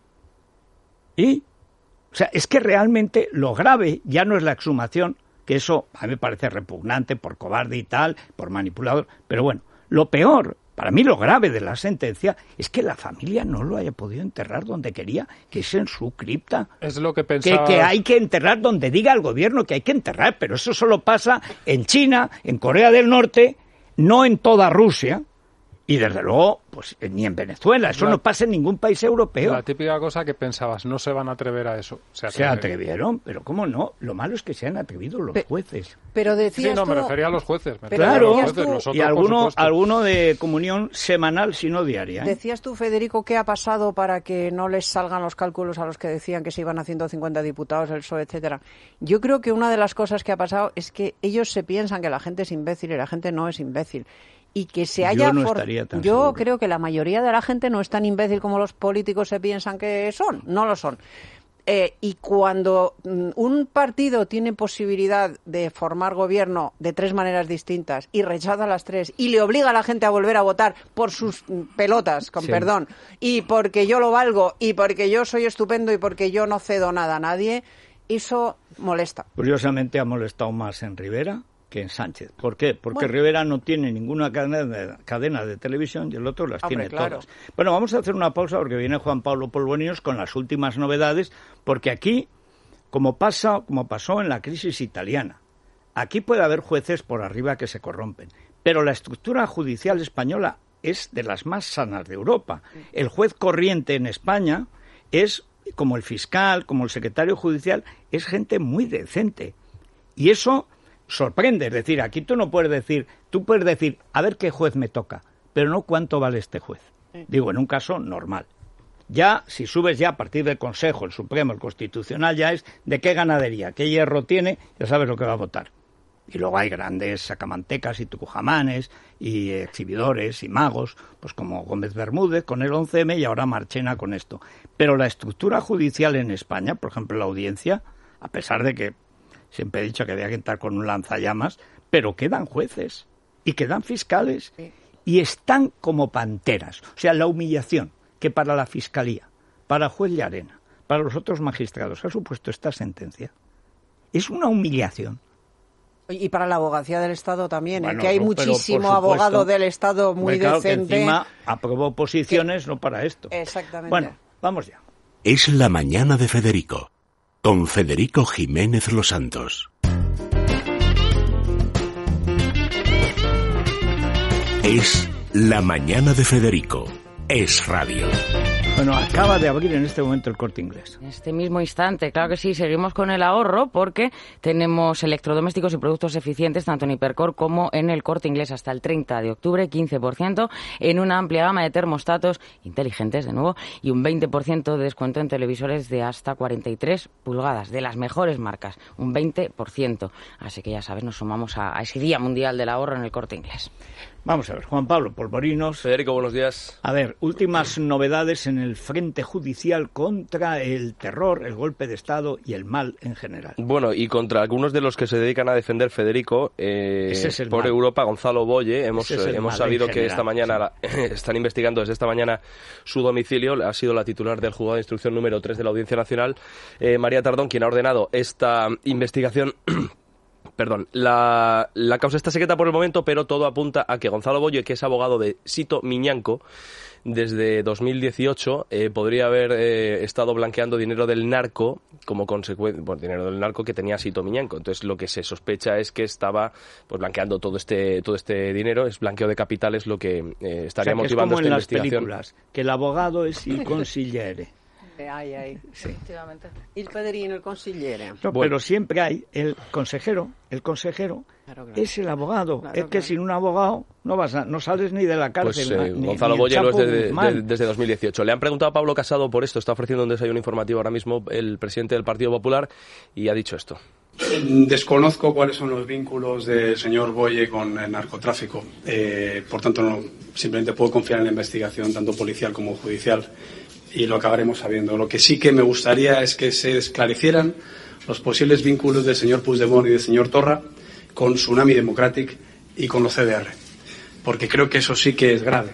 ¿Y? O sea, es que realmente lo grave ya no es la exhumación, que eso a mí me parece repugnante por cobarde y tal, por manipulador, pero bueno, lo peor, para mí lo grave de la sentencia es que la familia no lo haya podido enterrar donde quería, que es en su cripta. Es lo que pensaba. Que, que hay que enterrar donde diga el gobierno que hay que enterrar, pero eso solo pasa en China, en Corea del Norte, no en toda Rusia. Y desde luego, pues ni en Venezuela, eso la, no pasa en ningún país europeo. La típica cosa que pensabas, no se van a atrever a eso. Se atrevieron, se atrevieron pero ¿cómo no? Lo malo es que se han atrevido los Pe jueces. Pero decías Sí, no, tú... me refería a los jueces. Me claro, a los jueces, los otros, y alguno, alguno de comunión semanal, si no diaria. ¿eh? Decías tú, Federico, ¿qué ha pasado para que no les salgan los cálculos a los que decían que se iban a ciento cincuenta diputados, el P S O E, etcétera? Yo creo que una de las cosas que ha pasado es que ellos se piensan que la gente es imbécil y la gente no es imbécil. Y que se haya yo no estaría tan yo seguro. Creo que la mayoría de la gente no es tan imbécil como los políticos se piensan que son, no lo son. Eh, y cuando mm, un partido tiene posibilidad de formar gobierno de tres maneras distintas y rechaza las tres y le obliga a la gente a volver a votar por sus pelotas, con sí. perdón, y porque yo lo valgo y porque yo soy estupendo y porque yo no cedo nada a nadie, eso molesta. Curiosamente ha molestado más en Rivera que en Sánchez. ¿Por qué? Porque bueno. Rivera no tiene ninguna cadena de, cadena de televisión y el otro las Hombre, tiene claro. todas. Bueno, vamos a hacer una pausa porque viene Juan Pablo Polvonios con las últimas novedades, porque aquí, como pasa, como pasó en la crisis italiana, aquí puede haber jueces por arriba que se corrompen, pero la estructura judicial española es de las más sanas de Europa. El juez corriente en España es, como el fiscal, como el secretario judicial, es gente muy decente. Y eso sorprende, es decir, aquí tú no puedes decir, tú puedes decir, a ver qué juez me toca, pero no cuánto vale este juez. Sí. Digo, en un caso normal. Ya, si subes ya a partir del Consejo, el Supremo, el Constitucional, ya es de qué ganadería, qué hierro tiene, ya sabes lo que va a votar. Y luego hay grandes sacamantecas y tucujamanes y exhibidores y magos, pues como Gómez Bermúdez con el once eme y ahora Marchena con esto. Pero la estructura judicial en España, por ejemplo la audiencia, a pesar de que siempre he dicho que había que entrar con un lanzallamas, pero quedan jueces y quedan fiscales y están como panteras. O sea, la humillación que para la Fiscalía, para el juez Llarena, para los otros magistrados ha supuesto esta sentencia, es una humillación. Y para la abogacía del Estado también, bueno, ¿eh? Que hay muchísimo abogado del Estado muy claro, decente. Que encima aprobó posiciones que... no para esto. Exactamente. Bueno, vamos ya. Es la mañana de Federico. Con Federico Jiménez Los Santos. Es la mañana de Federico. Es radio. Bueno, acaba de abrir en este momento el Corte Inglés. En este mismo instante, claro que sí, seguimos con el ahorro porque tenemos electrodomésticos y productos eficientes tanto en Hipercor como en el Corte Inglés hasta el treinta de octubre, quince por ciento en una amplia gama de termostatos inteligentes, de nuevo, y un veinte por ciento de descuento en televisores de hasta cuarenta y tres pulgadas, de las mejores marcas, un veinte por ciento. Así que ya sabes, nos sumamos a, a ese Día Mundial del Ahorro en el Corte Inglés. Vamos a ver, Juan Pablo Polvorinos. Federico, buenos días. A ver, últimas novedades en el frente judicial contra el terror, el golpe de Estado y el mal en general. Bueno, y contra algunos de los que se dedican a defender, Federico, eh, es por mal. Europa, Gonzalo Boye, hemos, eh, hemos sabido que general, esta mañana sí. la, están investigando desde esta mañana su domicilio, ha sido la titular del juzgado de instrucción número tres de la Audiencia Nacional, eh, María Tardón, quien ha ordenado esta investigación. Perdón, la, la causa está secreta por el momento, pero todo apunta a que Gonzalo Boye, que es abogado de Sito Miñanco, desde dos mil dieciocho eh, podría haber eh, estado blanqueando dinero del narco como consecuencia, bueno, dinero del narco que tenía Sito Miñanco. Entonces lo que se sospecha es que estaba pues blanqueando todo este todo este dinero, es blanqueo de capitales lo que eh, estaría o sea, que motivando es como esta en investigación. Las películas, que el abogado es il consigliere. Ay, ay. Sí. Efectivamente. Il padrino, el consigliere. No, bueno. Pero siempre hay el consejero, el consejero claro, claro. es el abogado. Claro, es que claro. sin un abogado no vas a, no sales ni de la cárcel. Pues eh, ni, Gonzalo ni Boye lo es desde, de, desde dos mil dieciocho. Le han preguntado a Pablo Casado por esto, está ofreciendo un desayuno informativo ahora mismo el presidente del Partido Popular y ha dicho esto. Desconozco cuáles son los vínculos del señor Boye con el narcotráfico. Eh, por tanto, no, simplemente puedo confiar en la investigación, tanto policial como judicial, y lo acabaremos sabiendo. Lo que sí que me gustaría es que se esclarecieran los posibles vínculos del señor Puigdemont y del señor Torra con Tsunami Democratic y con los C D R, porque creo que eso sí que es grave.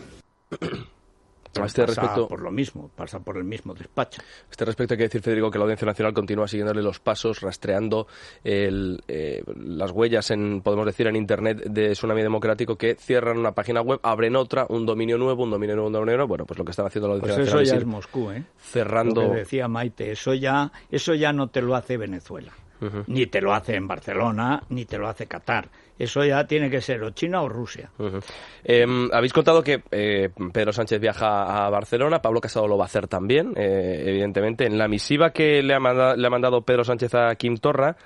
A este pasa respecto, por lo mismo, pasa por el mismo despacho. A este respecto hay que decir, Federico, que la Audiencia Nacional continúa siguiéndole los pasos, rastreando el, eh, las huellas, en podemos decir, en Internet de Tsunami Democrático, que cierran una página web, abren otra, un dominio nuevo, un dominio nuevo, un dominio nuevo. Bueno, pues lo que están haciendo la Audiencia pues Nacional eso ya es, es Moscú, ¿eh? cerrando. Lo que decía Maite, eso ya, eso ya no te lo hace Venezuela. Uh-huh. Ni te lo hace en Barcelona, ni te lo hace Qatar. Eso ya tiene que ser o China o Rusia. Uh-huh. Eh, habéis contado que eh, Pedro Sánchez viaja a Barcelona, Pablo Casado lo va a hacer también, eh, evidentemente. En la misiva que le ha, mandado, le ha mandado Pedro Sánchez a Quim Torra,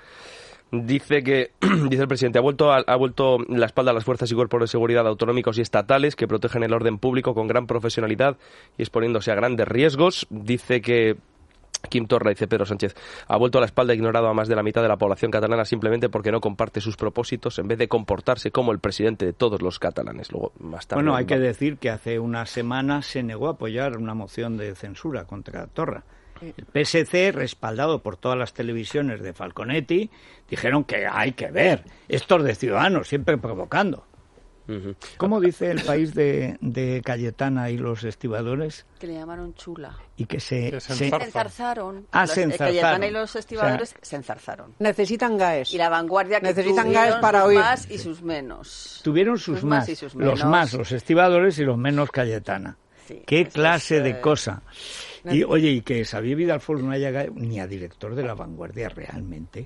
dice que, dice el presidente, ha vuelto, a, ha vuelto la espalda a las fuerzas y cuerpos de seguridad autonómicos y estatales que protegen el orden público con gran profesionalidad y exponiéndose a grandes riesgos. Dice que Quim Torra, dice Pedro Sánchez, ha vuelto a la espalda e ignorado a más de la mitad de la población catalana simplemente porque no comparte sus propósitos en vez de comportarse como el presidente de todos los catalanes. Luego, más tarde, bueno, hay que decir que hace una semana se negó a apoyar una moción de censura contra Torra. El P S C, respaldado por todas las televisiones de Falconetti, dijeron que hay que ver estos de Ciudadanos, siempre provocando. Uh-huh. ¿Cómo dice El País de, de Cayetana y los estibadores? Que le llamaron chula. Y que se... Que se, se enzarzaron. Ah, se enzarzaron. Cayetana y los estibadores, o sea, se enzarzaron. Necesitan GAES. Y la Vanguardia que necesitan GAES para oír. Sus más y sus menos. Tuvieron sus, sus más, más y sus menos. Los más, los estibadores y los menos Cayetana. Sí, ¿qué clase es, de eh... cosa? Y oye, y que Xavier Vidal-Folk no haya ni a director de la Vanguardia realmente.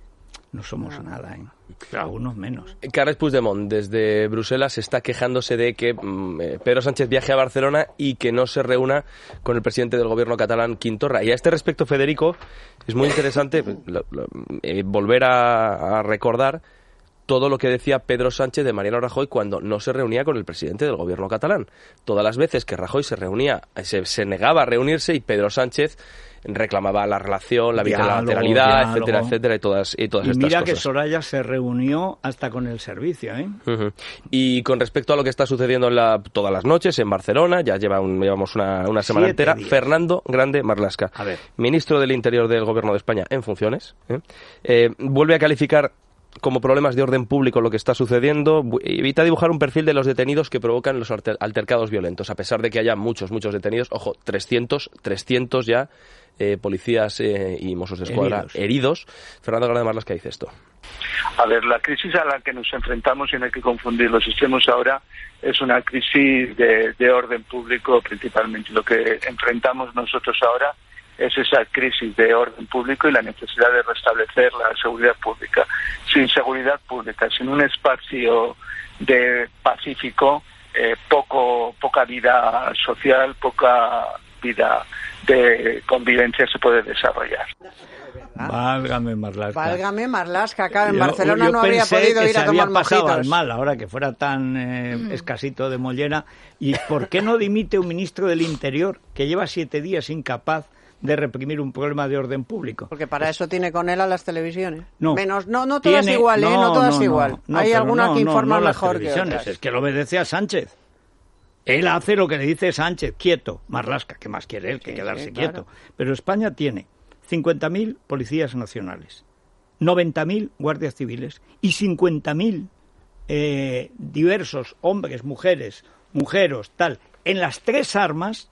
No somos no. nada, ¿eh? Pero algunos menos. Carles Puigdemont, desde Bruselas, está quejándose de que mm, Pedro Sánchez viaje a Barcelona y que no se reúna con el presidente del gobierno catalán, Quim Torra. Y a este respecto, Federico, es muy interesante lo, lo, eh, volver a, a recordar todo lo que decía Pedro Sánchez de Mariano Rajoy cuando no se reunía con el presidente del gobierno catalán. Todas las veces que Rajoy se reunía, se, se negaba a reunirse y Pedro Sánchez reclamaba la relación, la bilateralidad, diálogo, etcétera, etcétera, y todas, y todas y estas mira cosas. Que Soraya se reunió hasta con el servicio, ¿eh? Uh-huh. Y con respecto a lo que está sucediendo en la, todas las noches en Barcelona, ya lleva un, llevamos una, una semana Siete entera, días. Fernando Grande Marlaska, a ver. ministro del Interior del Gobierno de España en funciones, ¿eh? Eh, vuelve a calificar como problemas de orden público lo que está sucediendo, evita dibujar un perfil de los detenidos que provocan los altercados violentos, a pesar de que haya muchos, muchos detenidos, ojo, trescientos, trescientos ya eh, policías eh, y Mossos de Escuadra heridos. heridos. Fernando Grande Marlaska dice esto. A ver, la crisis a la que nos enfrentamos, y no hay que confundir los extremos ahora, es una crisis de, de orden público principalmente. Lo que enfrentamos nosotros ahora es esa crisis de orden público y la necesidad de restablecer la seguridad pública. Sin seguridad pública, sin un espacio de pacífico, eh, poco poca vida social, poca vida de convivencia se puede desarrollar. Válgame Marlaska. Válgame Marlaska, acá en yo, Barcelona yo no habría podido ir a tomar mojitos. Al mal, ahora que fuera tan eh, mm. escasito de mollera. ¿Y por qué no dimite un ministro del Interior que lleva siete días incapaz de reprimir un problema de orden público? Porque para eso tiene con él a las televisiones. No, Menos, no, no todas tiene, igual, ¿eh? No, no todas no, igual. No, Hay algunas no, que informan no, no mejor que otras. Es que lo obedece a Sánchez. Él hace lo que le dice Sánchez, quieto. Marlaska, ¿qué más quiere él que sí, quedarse sí, quieto? Claro. Pero España tiene cincuenta mil policías nacionales, noventa mil guardias civiles y cincuenta mil eh, diversos hombres, mujeres, mujeros, tal, en las tres armas,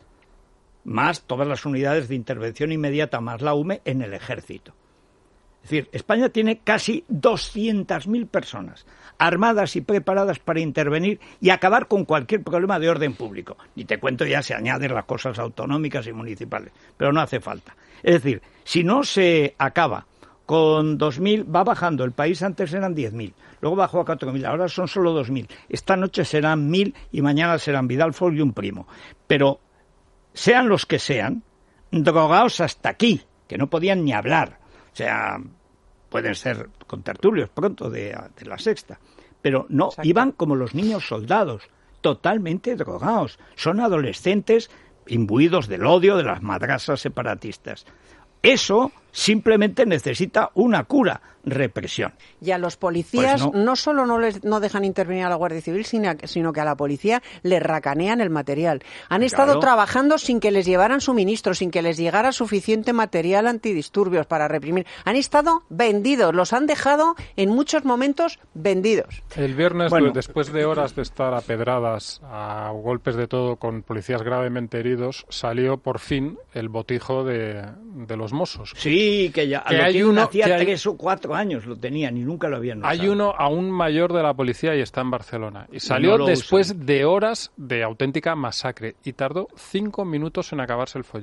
más todas las unidades de intervención inmediata, más la U M E en el ejército. Es decir, España tiene casi doscientas mil personas armadas y preparadas para intervenir y acabar con cualquier problema de orden público. Ni te cuento ya se añaden las cosas autonómicas y municipales, pero no hace falta. Es decir, si no se acaba con dos mil, va bajando. El país antes eran diez mil, luego bajó a cuatro mil, ahora son solo dos mil. Esta noche serán mil y mañana serán Vidal-Folk y un primo. Pero sean los que sean, drogados hasta aquí, que no podían ni hablar. O sea, pueden ser contertulios pronto de, de la Sexta, pero no, exacto, iban como los niños soldados, totalmente drogados. Son adolescentes imbuidos del odio de las madrasas separatistas. Eso simplemente necesita una cura, represión. Y a los policías pues no. no solo no les no dejan intervenir a la Guardia Civil, sino, sino que a la policía les racanean el material. Han estado claro. trabajando sin que les llevaran suministros, sin que les llegara suficiente material antidisturbios para reprimir. Han estado vendidos, los han dejado en muchos momentos vendidos. El viernes, bueno, después de horas de estar a pedradas, a golpes de todo, con policías gravemente heridos, salió por fin el botijo de, de los Mossos. Sí, que ya que lo hay que uno, hacía que hay, tres o cuatro años lo tenían y nunca lo habían usado. Hay uno aún mayor de la policía y está en Barcelona. Y salió no después usan. de horas de auténtica masacre y tardó cinco minutos en acabarse el follón.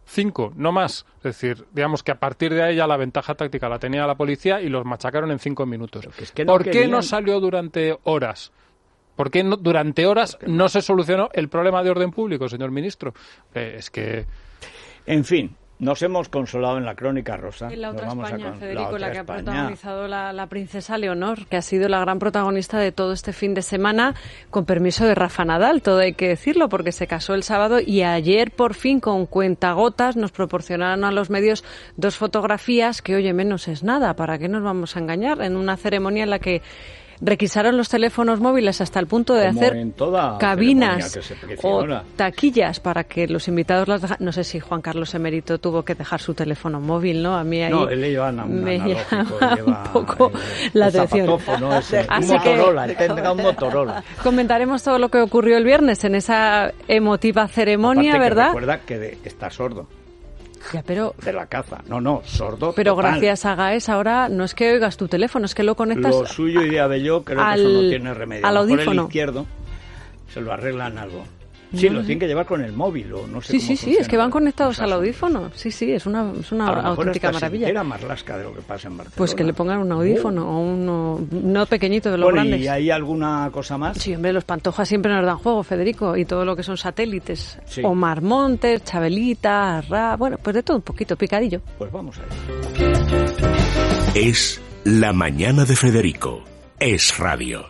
Cinco, no más. Es decir, digamos que a partir de ahí ya la ventaja táctica la tenía la policía y los machacaron en cinco minutos. Es que no ¿Por querían... qué no salió durante horas? ¿Por qué no, durante horas no se solucionó el problema de orden público, señor ministro? Eh, es que... En fin, nos hemos consolado en la Crónica Rosa. En la otra Nos vamos España, a con... Federico, la, la que España. ha protagonizado la, la princesa Leonor, que ha sido la gran protagonista de todo este fin de semana, con permiso de Rafa Nadal, todo hay que decirlo, porque se casó el sábado y ayer, por fin, con cuentagotas, nos proporcionaron a los medios dos fotografías que, oye, menos es nada, ¿para qué nos vamos a engañar? En una ceremonia en la que requisaron los teléfonos móviles hasta el punto de Como hacer en toda cabinas que se o precisiona. taquillas para que los invitados las dejaran. No sé si Juan Carlos Emérito tuvo que dejar su teléfono móvil, ¿no? A mí ahí no, él lleva un me analógico, llama lleva un poco el, la el atención. zapatófono ese, Así un Motorola, que, él tendrá un Motorola. Comentaremos todo lo que ocurrió el viernes en esa emotiva ceremonia, Aparte ¿verdad? Que recuerda que de, está sordo. Ya, pero... De la caza. No, no, sordo Pero total. gracias a Gaes ahora no es que oigas tu teléfono, es que lo conectas... Lo suyo y de Abelló creo al, que eso no tiene remedio. al audífono. Por el izquierdo se lo arreglan algo. Sí, No lo sé. tienen que llevar con el móvil o no sé Sí, cómo sí, sí, funciona. es que van conectados Pues al eso. audífono. Sí, sí, es una, es una A lo mejor auténtica hasta se maravilla. entera Marlaska de lo que pasa en Barcelona. Pues que le pongan un audífono o uno no pequeñito de los Bueno, grandes. ¿y hay alguna cosa más? Sí, hombre, los Pantojas siempre nos dan juego, Federico, y todo lo que son satélites. Sí. Omar Montes, Chabelita, Ra, bueno, pues de todo un poquito, picadillo. Pues vamos a ver. Es La Mañana de Federico. Es Radio.